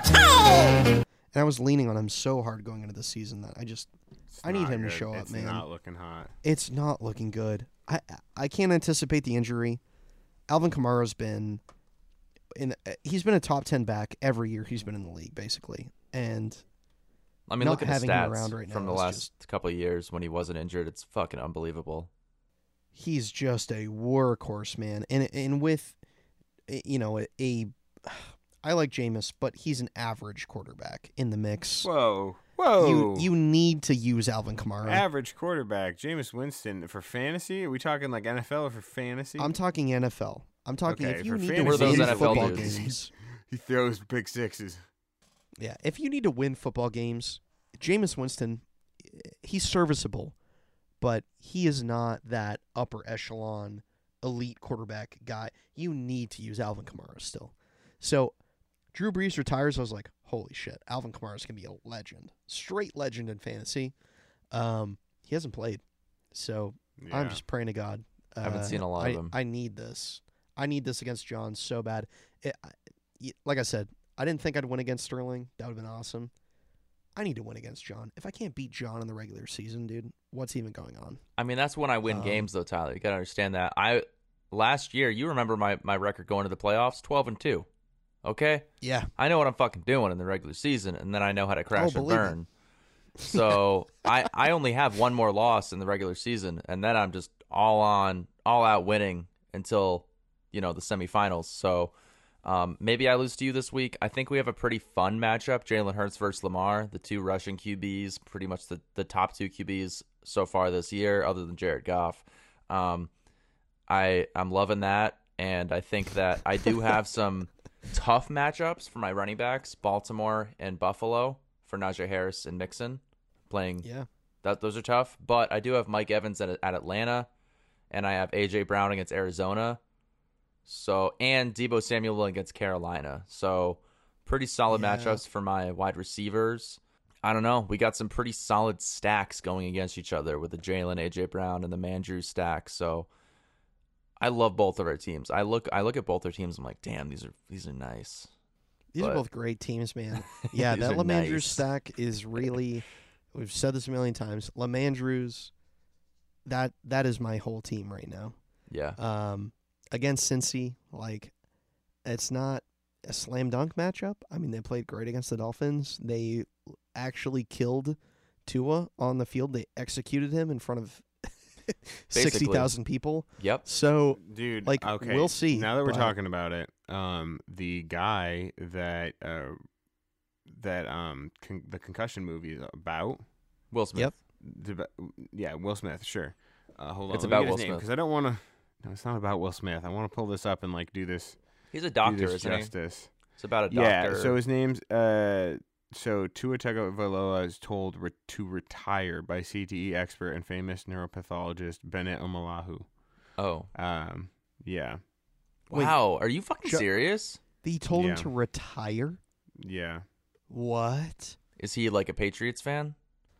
I was leaning on him so hard going into the season that It's I need not him to good. show up, it's man. not looking hot. It's not looking good. I can't anticipate the injury. Alvin Kamara's been he's been a top 10 back every year he's been in the league, basically. And I mean, not look at the having him stats around right from now the is last couple of years when he wasn't injured. It's fucking unbelievable. he's just a workhorse, man. And with, you know, I like Jameis, but he's an average quarterback in the mix. Whoa. Whoa. You need to use Alvin Kamara. Average quarterback, Jameis Winston, for fantasy? Are we talking like NFL or for fantasy? I'm talking NFL. I'm talking Okay, if you for need to fantasy, Who are those win NFL football dudes? games. He throws big sixes. Yeah, if you need to win football games, Jameis Winston, he's serviceable, but he is not that upper echelon elite quarterback guy. You need to use Alvin Kamara still. So Drew Brees retires. I was like, holy shit, Alvin Kamara's going to be a legend. Straight legend in fantasy. He hasn't played. So Yeah. I'm just praying to God. I haven't seen a lot of them. I need this. I need this against John so bad. Like I said, I didn't think I'd win against Sterling. That would have been awesome. I need to win against John. If I can't beat John in the regular season, dude, what's even going on? I mean, that's when I win games, though, Tyler. You got to understand that. Last year, you remember my record going to the playoffs, 12-2. Okay? Yeah. I know what I'm fucking doing in the regular season, and then I know how to crash and believe it. burn. So I only have one more loss in the regular season, and then I'm just all out winning until the semifinals. So maybe I lose to you this week. I think we have a pretty fun matchup: Jalen Hurts versus Lamar, the two rushing QBs, pretty much the top two QBs so far this year, other than Jared Goff. I'm loving that, and I think that I do have some tough matchups for my running backs: Baltimore and Buffalo for Najee Harris and Mixon playing. Yeah. Those are tough, but I do have Mike Evans at Atlanta, and I have AJ Brown against Arizona. So, and Deebo Samuel against Carolina. So, pretty solid matchups for my wide receivers. I don't know. We got some pretty solid stacks going against each other with the Jalen, AJ Brown, and the Mandrew stack. So, I love both of our teams. I look at both their teams. I'm like, damn, these are nice. These are both great teams, man. Yeah, These that are LeMandrews nice. stack is really, we've said this a million times, LeMandrews, that is my whole team right now. Yeah. Against Cincy, like, it's not a slam dunk matchup. I mean, they played great against the Dolphins. They actually killed Tua on the field. They executed him in front of 60,000 people. Yep. So, Dude, like, okay. we'll see, Now that we're but- talking about it, the guy that the concussion movie is about, Will Smith. Yep. yeah, Will Smith, sure. Hold on, It's let me about get his Will name, Smith. because I don't want to. No, it's not about Will Smith. I want to pull this up and like do this. He's a Do doctor, this isn't he? justice. It's about a Yeah. doctor. So his name's so Tua Tagovailoa is told to retire by CTE expert and famous neuropathologist Bennett Omalahu. Oh. Yeah. Wait, Wow. Are you fucking Ju- serious? They told Yeah. him to retire? Yeah. What? Is he like a Patriots fan?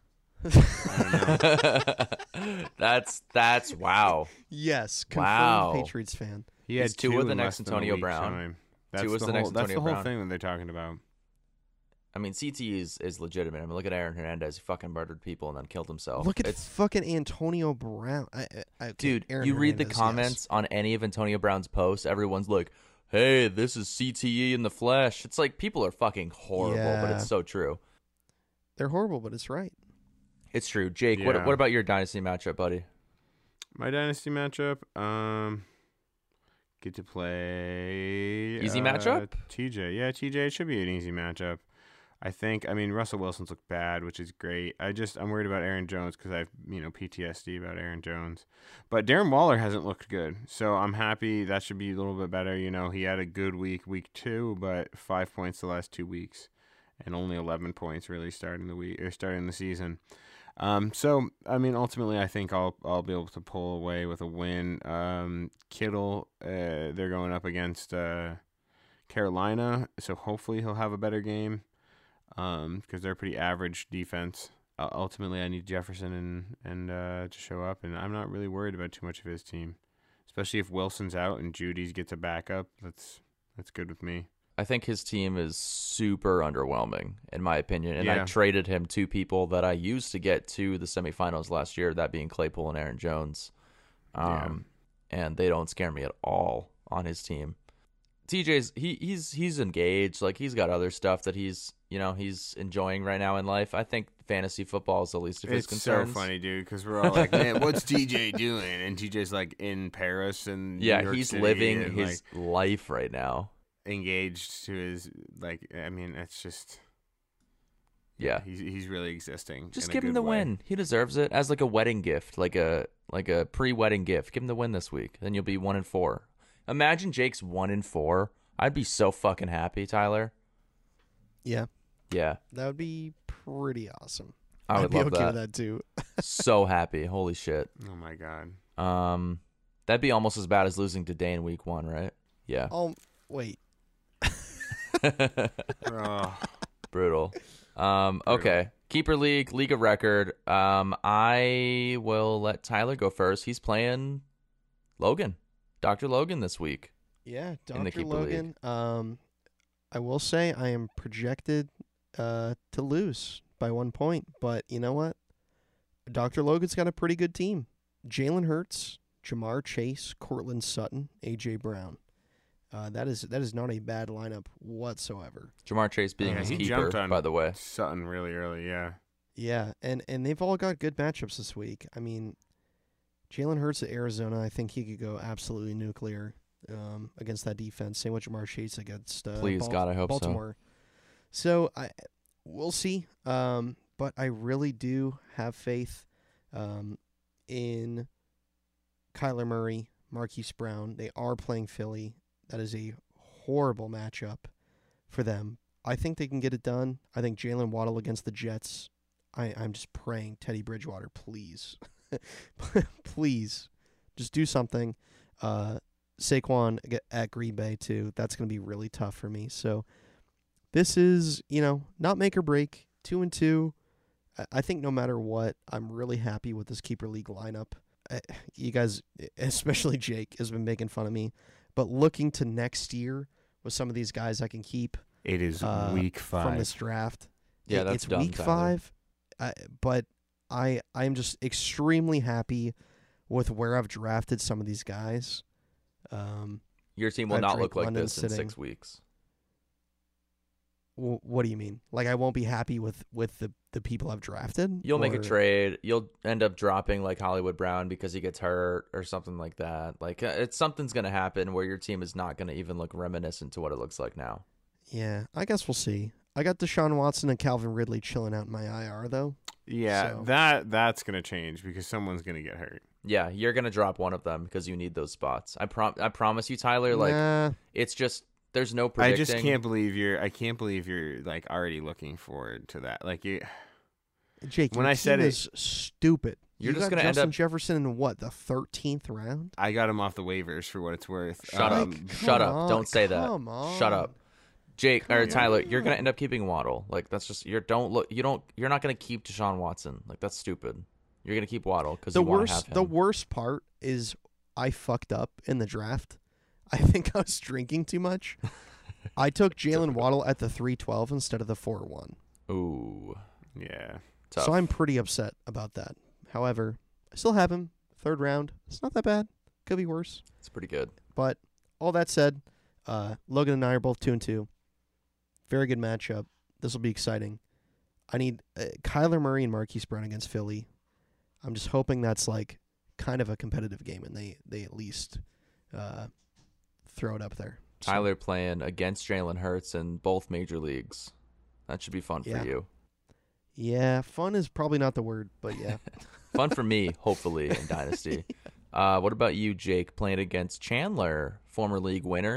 I don't know. That's wow. Yes, confirmed Wow. Patriots fan. He had Is Tua two the in next less than a Antonio week's Brown? time. That's Tua's the the whole, next that's the Antonio whole Brown? thing that they're talking about. I mean, CT is legitimate. I mean, look at Aaron Hernandez. He fucking murdered people and then killed himself. Look at it's fucking Antonio Brown. Okay, dude. Aaron You read the Hernandez, comments on any of Antonio Brown's posts. Everyone's like, "Hey, this is CTE in the flesh." It's like people are fucking horrible, but Yeah. it's so true. Yes. They're horrible, but it's right. It's true. Jake, Yeah. what about your dynasty matchup, buddy? My dynasty matchup, get to play Easy matchup? TJ. Yeah, TJ. It should be an easy matchup. I mean, Russell Wilson's look bad, which is great. I'm worried about Aaron Jones because I have, PTSD about Aaron Jones. But Darren Waller hasn't looked good, so I'm happy. That should be a little bit better. He had a good week 2, but 5 points the last 2 weeks, and only 11 points really starting the season. So I mean, ultimately, I think I'll be able to pull away with a win. Kittle, they're going up against Carolina, so hopefully he'll have a better game. Because they're a pretty average defense. Ultimately, I need Jefferson and to show up, and I'm not really worried about too much of his team, especially if Wilson's out and Judy's gets a backup. That's good with me. I think his team is super underwhelming, in my opinion. And I Yeah. traded him to people that I used to get to the semifinals last year, that being Claypool and Aaron Jones. And they don't scare me at all on his team. TJ's he's engaged, like he's got other stuff that he's enjoying right now in life. I think fantasy football is the least of his It's concerns. so funny, dude, because we're all like, man, what's TJ doing? And TJ's like in Paris and New Yeah, York he's City living and, his life right now. engaged to his, I mean, it's just, Yeah. He's really existing. Just in a give him good the way. win. He deserves it as like a wedding gift, like a pre-wedding gift. Give him the win this week. Then you'll be 1-4. Imagine Jake's 1-4. I'd be so fucking happy, Tyler. Yeah, Yeah. that would be pretty awesome. I would I'd be love okay that. with that too. So happy. Holy shit. Oh my god. That'd be almost as bad as losing to Dane week 1, right? Yeah. Oh, wait. Oh, Brutal. Okay. Keeper League of Record. I will let Tyler go first. He's playing Logan. Dr. Logan this week. Yeah, In the Dr. Keeper Logan. I will say I am projected to lose by 1 point, but you know what? Dr. Logan's got a pretty good team. Jalen Hurts, Jamar Chase, Cortland Sutton, A.J. Brown. That is not a bad lineup whatsoever. Jamar Chase being his he keeper, jumped on by the way. Sutton really early. Yeah. Yeah, and they've all got good matchups this week. I mean, Jalen Hurts at Arizona, I think he could go absolutely nuclear against that defense. Same with Jamar Chase against Please, God, I hope so. Baltimore. So we'll see. But I really do have faith in Kyler Murray, Marquise Brown. They are playing Philly. That is a horrible matchup for them. I think they can get it done. I think Jalen Waddle against the Jets. I'm just praying, Teddy Bridgewater, please. Please. Just do something. Saquon at Green Bay, too. That's going to be really tough for me. So this is, not make or break. 2-2. I think no matter what, I'm really happy with this Keeper League lineup. You guys, especially Jake, has been making fun of me. But looking to next year with some of these guys I can keep. It is week 5 from this draft. Yeah, that's it's dumb, week Tyler. 5. But I'm just extremely happy with where I've drafted some of these guys. Your team will I've not Drake look like London this in sitting. 6 weeks. What do you mean? Like I won't be happy with the people I've drafted? You'll make a Or- trade. You'll end up dropping like Hollywood Brown because he gets hurt or something like that. Like something's going to happen where your team is not going to even look reminiscent to what it looks like now. Yeah, I guess we'll see. I got Deshaun Watson and Calvin Ridley chilling out in my IR though. Yeah, So- that's gonna change because someone's gonna get hurt. Yeah, you're going to drop one of them because you need those spots. I promise you, Tyler, like Nah, it's just there's no predicting. I can't believe you're like already looking forward to that. Like you, Jake, when your I said team it- is stupid. You're You just got gonna end Justin up- Jefferson in what, the 13th round? I got him off the waivers for what it's worth. Shut up. Like, Shut come up. on, Don't say that. come on. Shut up. Jake or Come Tyler, on. you're gonna end up keeping Waddle. Like that's just you're not gonna keep Deshaun Watson. Like that's stupid. You're gonna keep Waddle because you want to have him. The worst part is I fucked up in the draft. I think I was drinking too much. I took Jalen Waddle at the 3-12 instead of the 4-1. Ooh, Yeah. tough. So I'm pretty upset about that. However, I still have him. 3rd round. It's not that bad. Could be worse. It's pretty good. But all that said, Logan and I are both 2-2. Very good matchup. This will be exciting. I need Kyler Murray and Marquise Brown against Philly. I'm just hoping that's like kind of a competitive game and they at least throw it up there. So, Tyler playing against Jalen Hurts in both major leagues. That should be fun Yeah. for you. yeah, fun is probably not the word, but yeah. Fun for me, hopefully, in Dynasty. What about you, Jake, playing against Chandler, former league winner,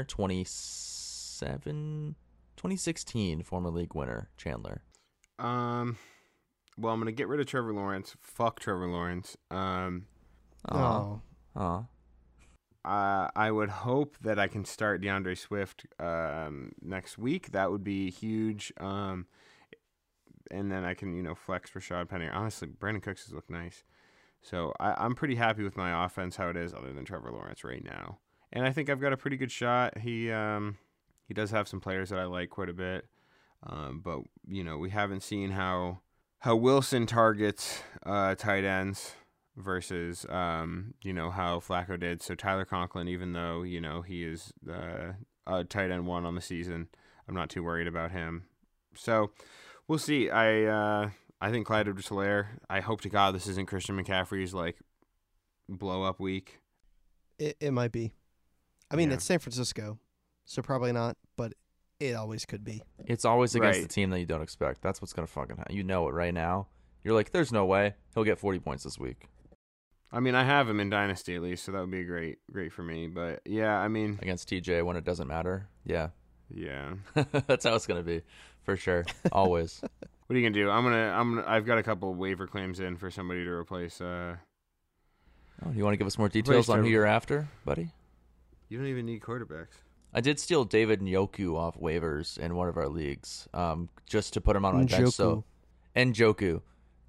2016 former league winner, Chandler. Well, I'm gonna get rid of Trevor Lawrence. Fuck Trevor Lawrence. Aw. Oh. Aw. I would hope that I can start DeAndre Swift next week. That would be huge. And then I can, flex Rashad Penny. Honestly, Brandon Cooks has looked nice. So I'm pretty happy with my offense, how it is, other than Trevor Lawrence right now. And I think I've got a pretty good shot. He does have some players that I like quite a bit. But, we haven't seen how Wilson targets tight ends versus, how Flacco did. So Tyler Conklin, even though, he is tight end 1 on the season, I'm not too worried about him. So we'll see. I think Clyde Edwards-Helaire, I hope to God this isn't Christian McCaffrey's, blow-up week. It might be. I mean, Yeah. it's San Francisco, so probably not, but It always could be. It's always against the Right. team that you don't expect. That's what's going to fucking happen. You know it right now. You're like, there's no way. He'll get 40 points this week I mean, I have him in Dynasty at least, so that would be great for me. But yeah, I mean, against TJ when it doesn't matter. Yeah. yeah. That's how it's going to be. For sure. Always. What are you gonna do? I've got a couple waiver claims in for somebody to replace. Oh, you want to give us more details on who you're after, buddy? You don't even need quarterbacks. I did steal David Njoku off waivers in one of our leagues, just to put him on my bench. So, Njoku.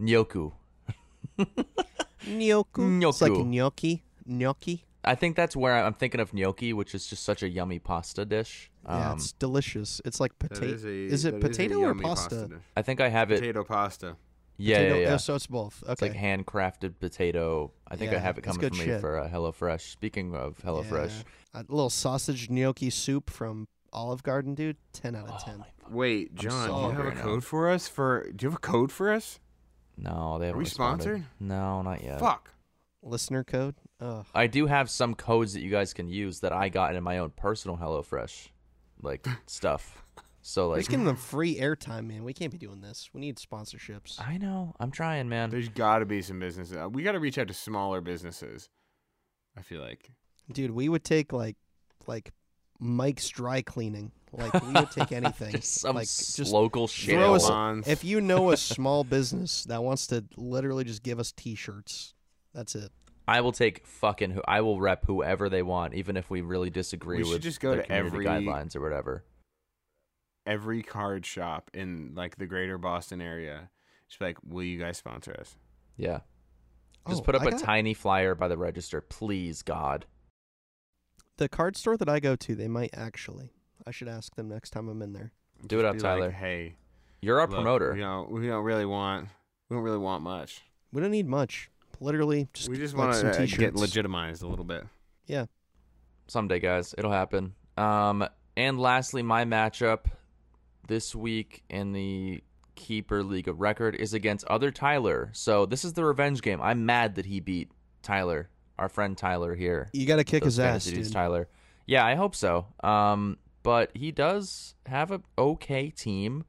Gnocchi. It's like gnocchi. I think that's where I'm thinking of gnocchi, which is just such a yummy pasta dish. Yeah, it's delicious. It's like potato. Is it that potato a or yummy pasta? dish. I think I have it. Potato pasta. Yeah, Potato- yeah. So it's both. Okay. It's like handcrafted potato. I think I Yeah, have it it's coming good for me shit. for HelloFresh. Speaking of HelloFresh, A little sausage gnocchi soup from Olive Garden, dude. 10 out of 10. Wait, John, so do you have hungry a now. code for us? Do you have a code for us? no, they haven't we responded. sponsored? No, not yet. Fuck. Listener code. Ugh. I do have some codes that you guys can use that I got in my own personal HelloFresh, like stuff. So We're like, just giving them free airtime, man. We can't be doing this. We need sponsorships. I know, I'm trying, man. There's got to be some businesses. We got to reach out to smaller businesses. I feel like. Dude, we would take like Mike's dry cleaning. Like we would take anything. Just some like just local shit. throw us Salons. if you know a small business that wants to literally just give us t-shirts. That's it. I will take fucking. I will rep whoever they want, even if we really disagree We should with just go their to community every- guidelines or whatever. Every card shop in like the greater Boston area. Just be like, will you guys sponsor us? Yeah. Just Oh, put up I a got- tiny flyer by the register, please, God. The card store that I go to, they might actually. I should ask them next time I'm in there. Do it Just up, be Tyler. Like, hey, You're our look, promoter. We don't really want much. We don't need much. Literally, just We just like want some to t-shirts. get legitimized a little bit. Yeah. Someday, guys. It'll happen. And lastly, my matchup this week in the Keeper League of Record is against other Tyler. So this is the revenge game. I'm mad that he beat Tyler, our friend Tyler here. You got to kick his Those ass, fantasy dudes, dude. Tyler. Yeah, I hope so. But he does have a okay team.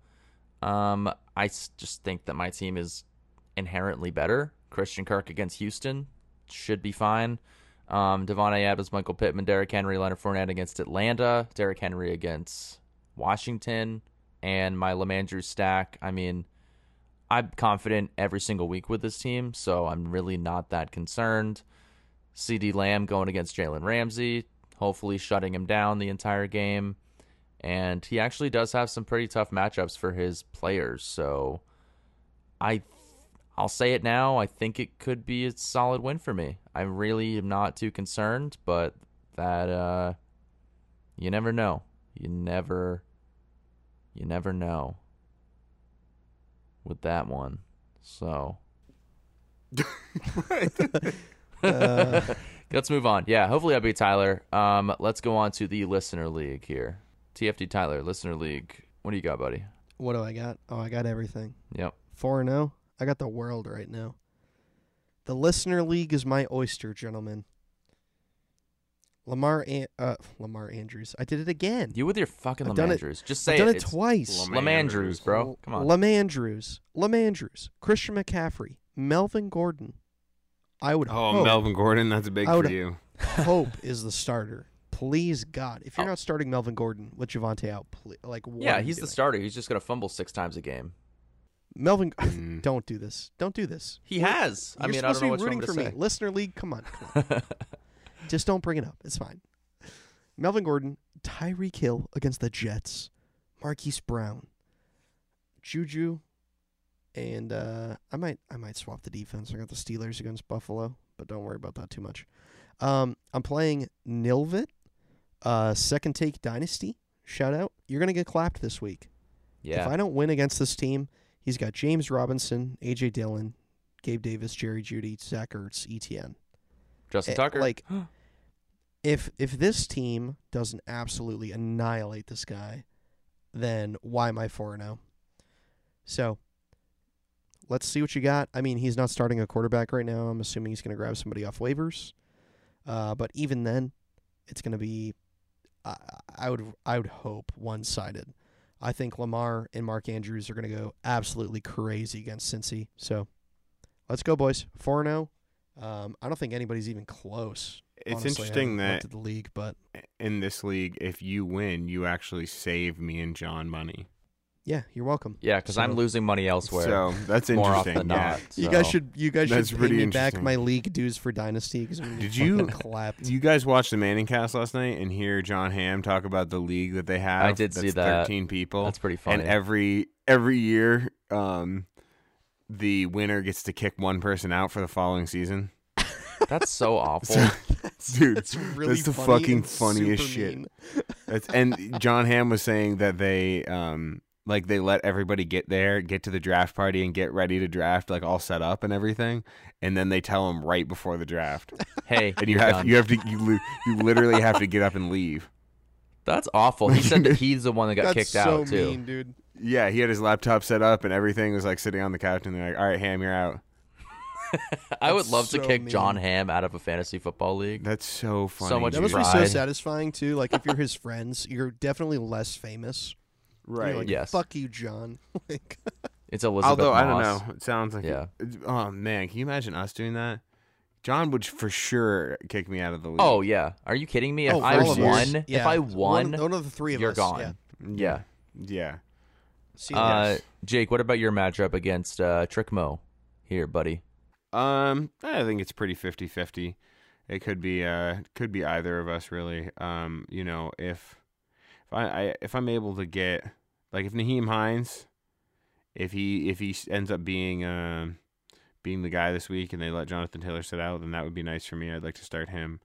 Just think that my team is inherently better. Christian Kirk against Houston should be fine. Devontae Adams, Michael Pittman, Derrick Henry, Leonard Fournette against Atlanta, Derrick Henry against Washington, and my LeMandrew stack. I mean, I'm confident every single week with this team, so I'm really not that concerned. CeeDee Lamb going against Jalen Ramsey, hopefully shutting him down the entire game. And he actually does have some pretty tough matchups for his players, so I'll say it now. I think it could be a solid win for me. I really am not too concerned, but that you never know. You never know with that one. So let's move on. Yeah, hopefully I'll beat Tyler. Let's go on to the listener league here. TFD Tyler, listener league. What do you got, buddy? What do I got? Oh, I got everything. Yep. 4-0. I got the world right now. The listener league is my oyster, gentlemen. Lamar Andrews. I did it again. You with your fucking I've done it- LeMandrews. Just say I've done it It's twice. LeMandrews, bro. Come on. LeMandrews. Christian McCaffrey. Melvin Gordon. I would Oh, hope, Melvin Gordon, that's a big I would- for you. hope is the starter. Please, God. If you're Oh. not starting Melvin Gordon with Javante out, what Yeah, are you he's the doing? starter. He's just going to fumble 6 times a game. Melvin, Mm. don't do this. Don't do this. He has. I You're mean, I don't supposed know to what be you want rooting me for to me. say. Listener league, come on. Just don't bring it up. It's fine. Melvin Gordon, Tyreek Hill against the Jets, Marquise Brown, Juju, and I might swap the defense. I got the Steelers against Buffalo, but don't worry about that too much. I'm playing Nilvit, Second Take Dynasty. Shout out. You're gonna get clapped this week. Yeah. If I don't win against this team, he's got James Robinson, AJ Dillon, Gabe Davis, Jerry Jeudy, Zach Ertz, ETN. Justin Tucker. Like, if this team doesn't absolutely annihilate this guy, then why am I 4-0? So, let's see what you got. I mean, he's not starting a quarterback right now. I'm assuming he's going to grab somebody off waivers. But even then, it's going to be I would hope one-sided. I think Lamar and Mark Andrews are going to go absolutely crazy against Cincy. So let's go, boys. 4-0. I don't think anybody's even close. It's Honestly, interesting I haven't that looked at the league, but in this league, if you win, you actually save me and John money. yeah, you're welcome. Yeah, because I'm So- losing money elsewhere. So that's more interesting. often than yeah. not. You so. guys That's should pay pretty me back interesting. my league dues for Dynasty. Did you- clapped? You guys watch the Manning cast last night and hear John Hamm talk about the league that they have? I did see that's that. 13 people. That's pretty funny. And every year, the winner gets to kick one person out for the following season. That's so awful. Dude, It's really that's the funny fucking and funniest super shit. mean. And John Hamm was saying that they they let everybody get to the draft party and get ready to draft, like all set up and everything, and then they tell them right before the draft, Hey, and you're done. you literally have to get up and leave. That's awful. He said that he's the one that got That's kicked so out too. mean, dude. Yeah, he had his laptop set up and everything was like sitting on the couch, and they're like, "All right, Ham, you're out." I would That's love to so kick mean. John Hamm out of a fantasy football league. That's so funny. So much That dude. must be so Pride. satisfying too. Like if you're his friends, you're definitely less famous. right. You're like, Yes. fuck you, John. Like, It's Elizabeth Although I don't Moss. know, it sounds like Yeah. Oh man, can you imagine us doing that? John would for sure kick me out of the league. Oh yeah, are you kidding me? If oh, I all of us. won, Yeah. if I won, one of the three of you're us. gone. Yeah. Yeah. See you Uh, Jake, what about your matchup against Trickmo here, buddy? I think it's pretty 50-50. It could be either of us really. You know, if I'm able to get, like, if Naheem Hines, if he ends up being the guy this week and they let Jonathan Taylor sit out, then that would be nice for me. I'd like to start him.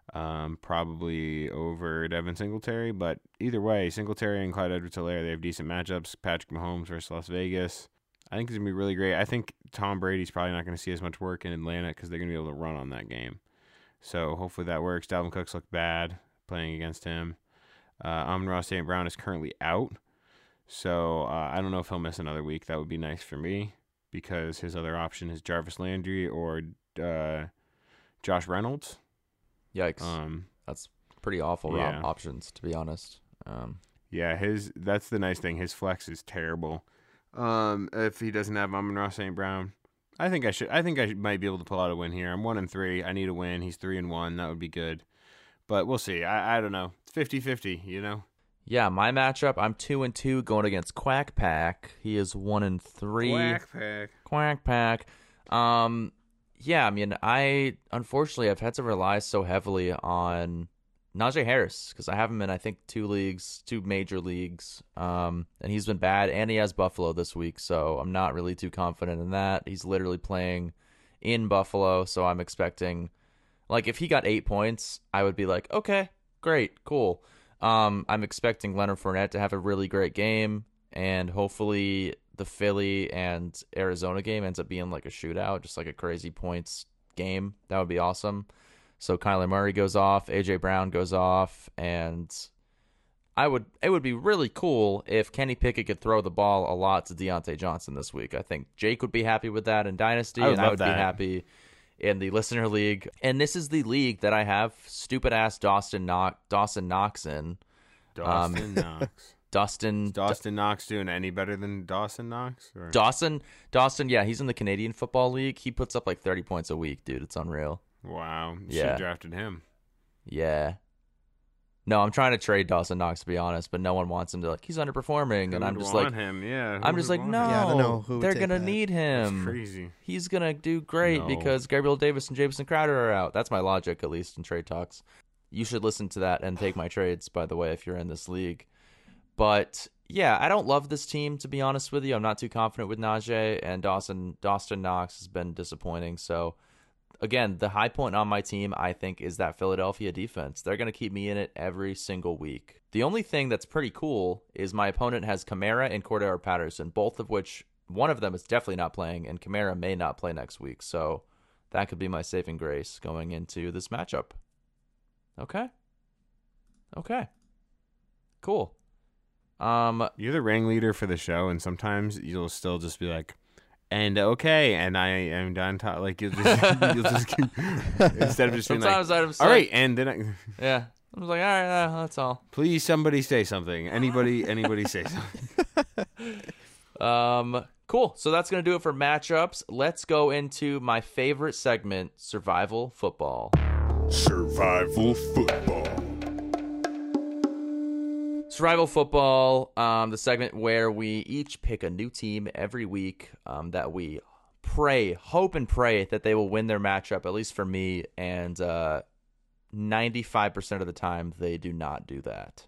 Probably over Devin Singletary, but either way, Singletary and Clyde Edwards-Helaire, they have decent matchups. Patrick Mahomes versus Las Vegas. I think it's going to be really great. I think Tom Brady's probably not going to see as much work in Atlanta because they're going to be able to run on that game. So hopefully that works. Dalvin Cook's looked bad playing against him. Amon-Ra St. Brown is currently out. So I don't know if he'll miss another week. That would be nice for me because his other option is Jarvis Landry or Josh Reynolds. Yikes, that's pretty awful yeah. options, to be honest. Yeah, that's the nice thing. His flex is terrible. If he doesn't have Amon-Ra St. Brown, I think I might be able to pull out a win here. I'm 1-3. I need a win. He's 3-1. That would be good. But we'll see. I don't know. It's 50-50, you know? Yeah, my matchup, I'm 2-2 going against Quack Pack. He is 1-3. Quack Pack. Yeah, I mean, I unfortunately have had to rely so heavily on Najee Harris because I have him in, I think, two major leagues, and he's been bad, and he has Buffalo this week, so I'm not really too confident in that. He's literally playing in Buffalo, so I'm expecting, like, if he got 8 points, I would be like, okay, great, cool. I'm expecting Leonard Fournette to have a really great game, and hopefully the Philly and Arizona game ends up being like a shootout, just like a crazy points game. That would be awesome. So Kyler Murray goes off, AJ Brown goes off, and it would be really cool if Kenny Pickett could throw the ball a lot to Deontay Johnson this week. I think Jake would be happy with that in Dynasty, and I would be happy in the listener league. And this is the league that I have stupid ass Dawson Knox in. Dawson Knox. Dustin Knox doing any better than Dawson Knox? Or? Dawson, yeah, he's in the Canadian Football League. He puts up like 30 points a week, dude. It's unreal. Wow. You should Yeah. have drafted him. Yeah. No, I'm trying to trade Dawson Knox, to be honest, but no one wants him to, like, he's underperforming, and I'm just like, him. Yeah, I'm just like, no, Yeah, I don't know who would they're take gonna that. need That's him. crazy. He's gonna do great No. because Gabriel Davis and Jamison Crowder are out. That's my logic, at least in trade talks. You should listen to that and take my trades, by the way, if you're in this league. But yeah, I don't love this team, to be honest with you. I'm not too confident with Najee, and Dawson Knox has been disappointing. So again, the high point on my team, I think, is that Philadelphia defense. They're going to keep me in it every single week. The only thing that's pretty cool is my opponent has Kamara and Cordero Patterson, both of which, one of them is definitely not playing, and Kamara may not play next week. So that could be my saving grace going into this matchup. Okay. Cool. You're the ringleader for the show, and sometimes you'll still just be like, and okay, and I am done. Like you'll just keep, instead of just being like, Sometimes I'm all right, and then yeah. I was like, all right, that's all. Please, somebody say something. Anybody say something. Cool. So that's going to do it for matchups. Let's go into my favorite segment, Survival Football. Survival football. Survival Football, the segment where we each pick a new team every week that we hope and pray that they will win their matchup, at least for me, and 95% of the time they do not do that.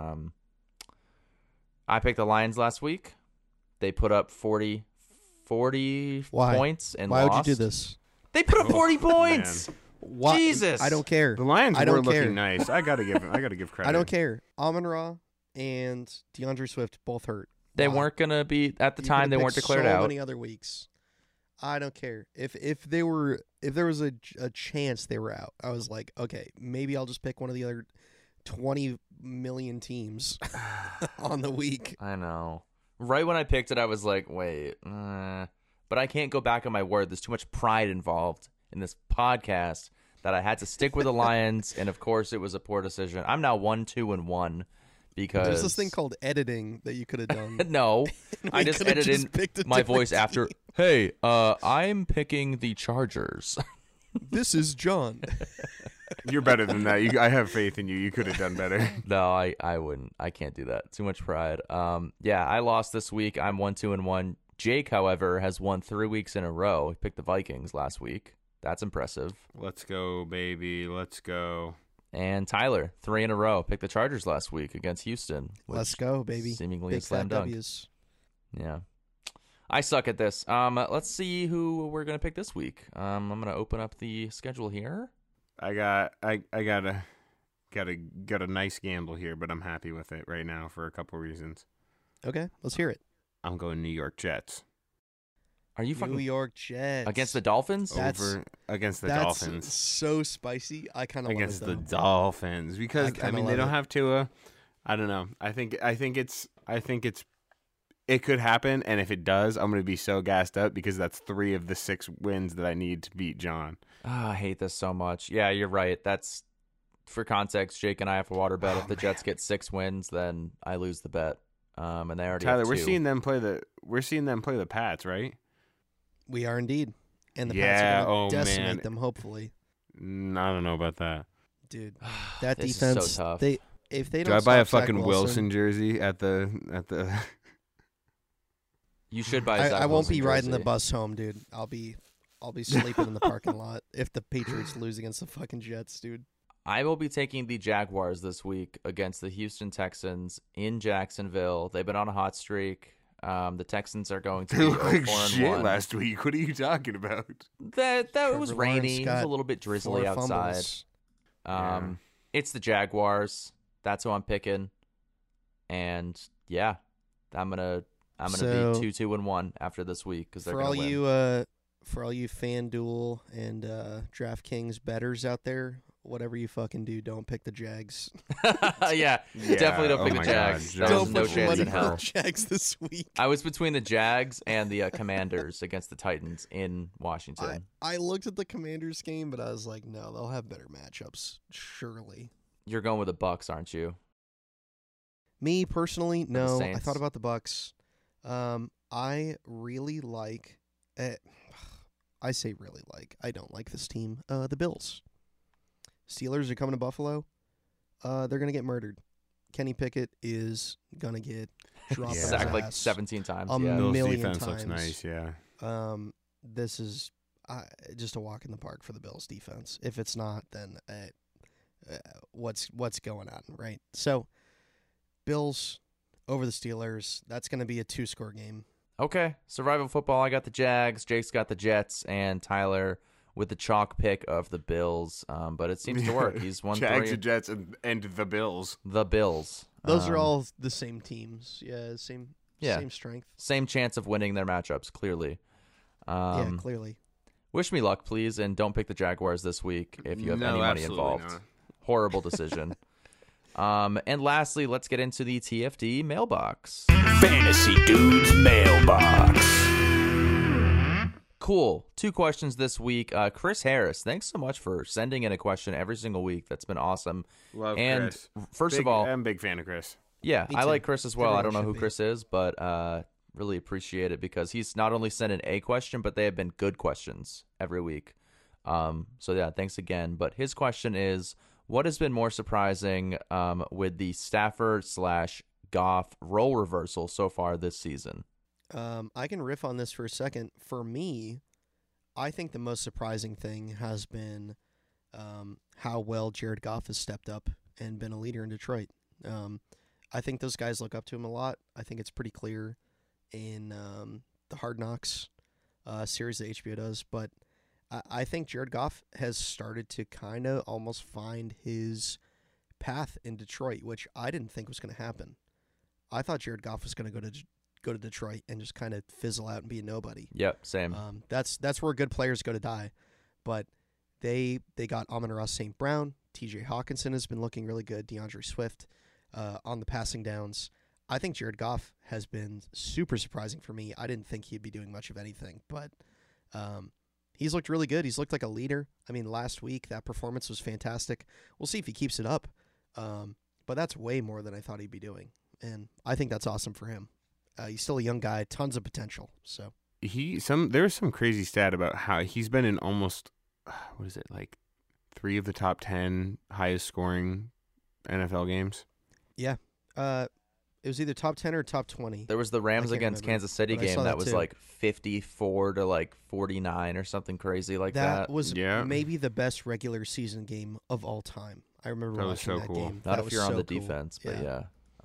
I picked the Lions last week. They put up 40 points and Why lost. would you do this? They put up 40 points. Man. Why? Jesus. I don't care. The Lions I were don't care. looking nice. I gotta give credit. I don't care. Amon-Ra and DeAndre Swift both hurt. They Why? weren't going to be at the You time. could've They weren't picked declared so out. many other weeks. I don't care. If there was a chance they were out, I was like, okay, maybe I'll just pick one of the other 20 million teams on the week. I know. Right when I picked it, I was like, wait. But I can't go back on my word. There's too much pride involved in this podcast that I had to stick with the Lions, and of course it was a poor decision. I'm now 1-2-1 because There's this thing called editing that you could have done. no, I We just could've edited picked a my different voice after. team. Hey, I'm picking the Chargers. This is John. You're better than that. I have faith in you. You could have done better. No, I wouldn't. I can't do that. Too much pride. Yeah, I lost this week. I'm 1-2-1. Jake, however, has won 3 weeks in a row. He picked the Vikings last week. That's impressive. Let's go, baby. Let's go. And Tyler, 3 in a row. Picked the Chargers last week against Houston. Let's which go, baby. Seemingly a Big slam fat dunk. W's. Yeah. I suck at this. Let's see who we're gonna pick this week. I'm gonna open up the schedule here. I got a nice gamble here, but I'm happy with it right now for a couple reasons. Okay, let's hear it. I'm going New York Jets. Are you New fucking York Jets against the Dolphins? That's- Over against the That's Dolphins. so spicy. I kind of love Against it, the though. Dolphins because kinda they love don't it. have Tua. I don't know. I think it could happen, and if it does, I'm going to be so gassed up because that's 3 of the 6 wins that I need to beat John. I hate this so much. Yeah, you're right. That's for context. Jake and I have a water bet. If the Jets get 6 wins, then I lose the bet. And they already Tyler, have 2. we're seeing them play the Pats, right? We are indeed. And the Yeah, Pats are going to oh, decimate man. them, hopefully. I don't know about that. Dude, that This is defense, so tough. if they Do don't I buy a stop Zach fucking Wilson, Wilson jersey at the? You should buy a Zach I won't Wilson be riding the jersey. bus home, dude. I'll be sleeping in the parking lot if the Patriots lose against the fucking Jets, dude. I will be taking the Jaguars this week against the Houston Texans in Jacksonville. They've been on a hot streak. The Texans are going to They be look like 4-1. shit last week. What are you talking about? That it was Trevor Lawrence rainy. It was got a little bit drizzly 4 outside. fumbles. Yeah. It's the Jaguars. That's who I'm picking. And yeah, I'm gonna So, be 2-2-1 after this week because they're For gonna all win. for all you FanDuel and DraftKings bettors out there, whatever you fucking do, don't pick the Jags. yeah, Yeah, definitely don't oh pick the my Jags. God, There Jags was no are chance money in for hell. Jags this week. I was between the Jags and the Commanders against the Titans in Washington. I looked at the Commanders game, but I was like, no, they'll have better matchups, surely. You're going with the Bucks, aren't you? Me personally, no. I Saints? thought about the Bucks. I really like. I say really like. I don't like this team. The Bills. Steelers are coming to Buffalo. They're gonna get murdered. Kenny Pickett is gonna get dropped Yeah. on his Sacked like ass 17 times. A Yeah. Bills million defense looks times. nice. Yeah. This is just a walk in the park for the Bills defense. If it's not, then what's going on, right? So, Bills over the Steelers. That's going to be a 2-score game. Okay, survival football. I got the Jags. Jake's got the Jets, and Tyler with the chalk pick of the Bills. But it seems to work. He's won Jags 3. and Jets and the Bills. The Bills. Those are all the same teams. Yeah, same strength. Same chance of winning their matchups. Clearly. Yeah, clearly. Wish me luck, please, and don't pick the Jaguars this week if you have No, any money absolutely involved. not. Horrible decision. And lastly, let's get into the TFD mailbox. Fantasy Dudes Mailbox. Cool. 2 questions this week. Chris Harris, thanks so much for sending in a question every single week. That's been awesome. Love and Chris. First of all, I'm a big fan of Chris. yeah, Me I too. like Chris as well. I don't Everyone know who should be. Chris is, but really appreciate it because he's not only sent in a question, but they have been good questions every week. So yeah, thanks again. But his question is, what has been more surprising with the Stafford/Goff role reversal so far this season? I can riff on this for a second. For me, I think the most surprising thing has been how well Jared Goff has stepped up and been a leader in Detroit. I think those guys look up to him a lot. I think it's pretty clear in the Hard Knocks series that HBO does. But I think Jared Goff has started to kind of almost find his path in Detroit, which I didn't think was going to happen. I thought Jared Goff was going to go to Detroit and just kind of fizzle out and be a nobody. Yep, same. That's where good players go to die. But they got Amon-Ra St. Brown. TJ Hawkinson has been looking really good. DeAndre Swift on the passing downs. I think Jared Goff has been super surprising for me. I didn't think he'd be doing much of anything, but he's looked really good. He's looked like a leader. I mean, last week that performance was fantastic. We'll see if he keeps it up. But that's way more than I thought he'd be doing, and I think that's awesome for him. He's still a young guy, tons of potential. So There's some crazy stat about how he's been in almost like 3 of the top 10 highest scoring NFL games. Yeah, it was either top 10 or top 20. There was the Rams can't against remember, Kansas City but I game saw that that was too. like 54 to like 49 or something crazy like that. That was Yeah. maybe the best regular season game of all time. I remember That was watching so that cool. game. Not That if was you're on so the cool. defense, but yeah.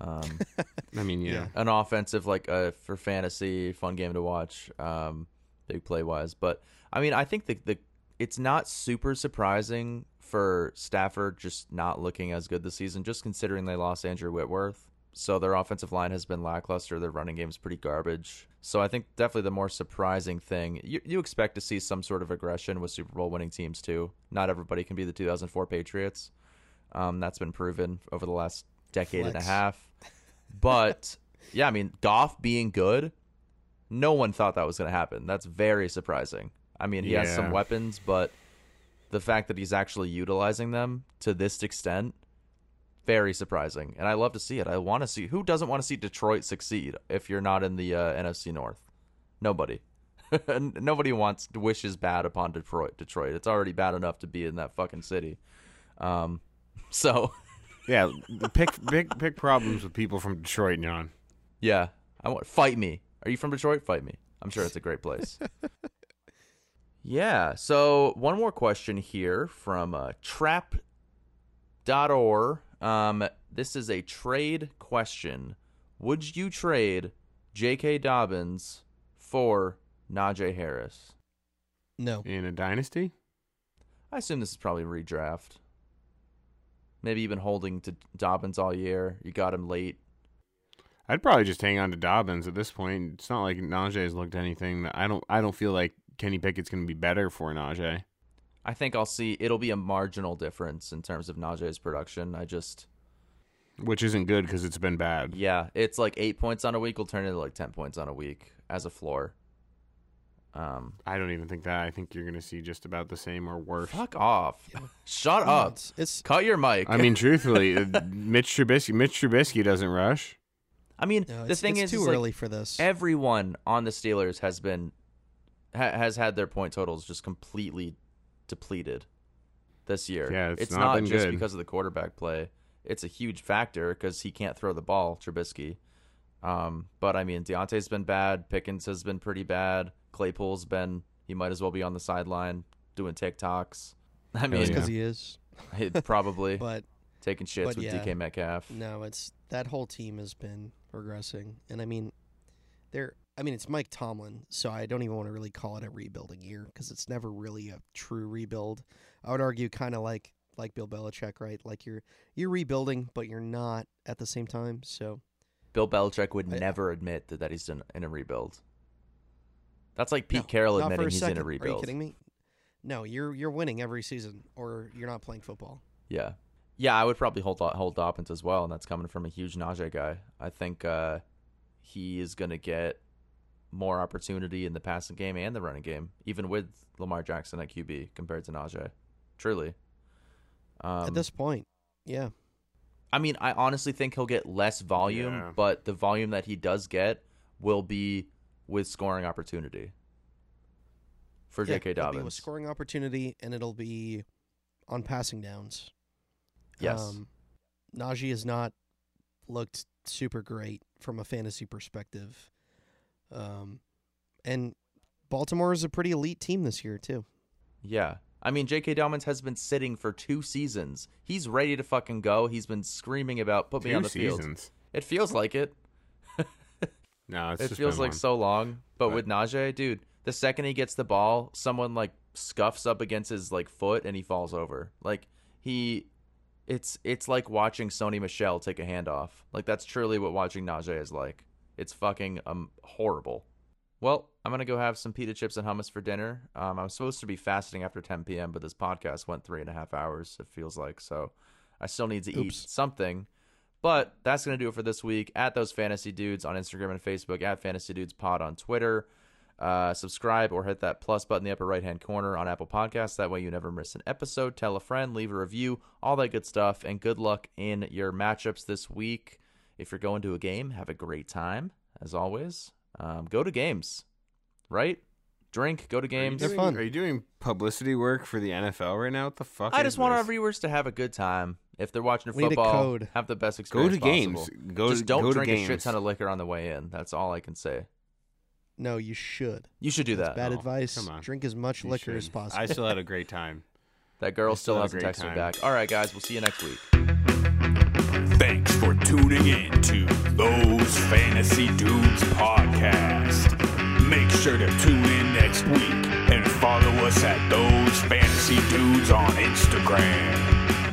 I mean, yeah. An offensive, like for fantasy, fun game to watch, big play wise. But I mean, I think the it's not super surprising for Stafford just not looking as good this season, just considering they lost Andrew Whitworth. So their offensive line has been lackluster. Their running game is pretty garbage. So I think definitely the more surprising thing, you expect to see some sort of aggression with Super Bowl winning teams too. Not everybody can be the 2004 Patriots. That's been proven over the last decade and a Flex. half. But yeah, I mean, Goff being good, no one thought that was going to happen. That's very surprising. I mean, he has some Yeah. weapons, but the fact that he's actually utilizing them to this extent, very surprising. And I love to see it. I want to see, who doesn't want to see Detroit succeed if you're not in the NFC North? Nobody. Nobody wishes bad upon Detroit. It's already bad enough to be in that fucking city. So Yeah, pick problems with people from Detroit, John. yeah, fight me. Are you from Detroit? Fight me. I'm sure it's a great place. Yeah. So one more question here from trap.or. This is a trade question. Would you trade J.K. Dobbins for Najee Harris? No. In a dynasty? I assume this is probably redraft. Maybe you've been holding to Dobbins all year. You got him late. I'd probably just hang on to Dobbins at this point. It's not like Najee has looked anything that I don't feel like Kenny Pickett's going to be better for Najee. I think it'll be a marginal difference in terms of Najee's production. Which isn't good because it's been bad. Yeah, it's like 8 points on a week will turn into like 10 points on a week as a floor. I don't even think that. I think you're going to see just about the same or worse. Fuck off. Shut No, up. it's Cut your mic. I mean, truthfully, Mitch Trubisky doesn't rush. I mean, no, the thing it's is too like, early for this. everyone on the Steelers has had their point totals just completely depleted this year. Yeah, it's not not been just good. because of the quarterback play. It's a huge factor because he can't throw the ball, Trubisky. But I mean, Deontay's been bad. Pickens has been pretty bad. Claypool's he might as well be on the sideline doing TikToks. I mean, Just yeah. because he is. probably But taking shits but with yeah. DK Metcalf. no, it's that whole team has been regressing. And I mean, it's Mike Tomlin, so I don't even want to really call it a rebuilding year because it's never really a true rebuild. I would argue kind of like Bill Belichick, right? Like you're rebuilding, but you're not at the same time. So Bill Belichick would I- never admit that he's in a rebuild. That's like Pete No, Carroll not for admitting a he's second. in a Are you rebuild. kidding me? No, you're winning every season, or you're not playing football. Yeah. Yeah, I would probably hold Dobbins as well, and that's coming from a huge Najee guy. I think he is going to get more opportunity in the passing game and the running game, even with Lamar Jackson at QB compared to Najee. Truly. At this point, yeah. I mean, I honestly think he'll get less volume, but the volume that he does get will be with scoring opportunity for J.K. It'll Dobbins. be with scoring opportunity, and it'll be on passing downs. Yes. Najee has not looked super great from a fantasy perspective. And Baltimore is a pretty elite team this year, too. Yeah. I mean, J.K. Dobbins has been sitting for 2 seasons. He's ready to fucking go. He's been screaming about, put me on the field. It feels like it. No, it's it just feels been like one. so long. But with Najee, dude, the second he gets the ball, someone like scuffs up against his like foot and he falls over. Like it's like watching Sony Michel take a handoff. Like that's truly what watching Najee is like. It's fucking horrible. Well, I'm going to go have some pita chips and hummus for dinner. I'm supposed to be fasting after 10 p.m., but this podcast went 3.5 hours, it feels like. So I still need to eat something. But that's going to do it for this week. At Those Fantasy Dudes on Instagram and Facebook. At Fantasy Dudes Pod on Twitter. Subscribe or hit that plus button in the upper right-hand corner on Apple Podcasts. That way you never miss an episode. Tell a friend. Leave a review. All that good stuff. And good luck in your matchups this week. If you're going to a game, have a great time, as always. Go to games, right? Drink, go to games. They're fun. Are you doing publicity work for the NFL right now? What the fuck? I is just want our this? viewers to have a good time. If they're watching We need a football, code. have the best Go experience to possible. games. Just don't go drink to a shit games. ton of liquor on the way in. That's all I can say. No, you should. You should do That's that. bad No, advice. come on. Drink as much You liquor as should. possible. I still had a great time. That girl I still still had a hasn't great texted me time. back. All right, guys, we'll see you next week. Thanks for tuning in to Those Fantasy Dudes podcast. Make sure to tune in next week and follow us at Those Fantasy Dudes on Instagram.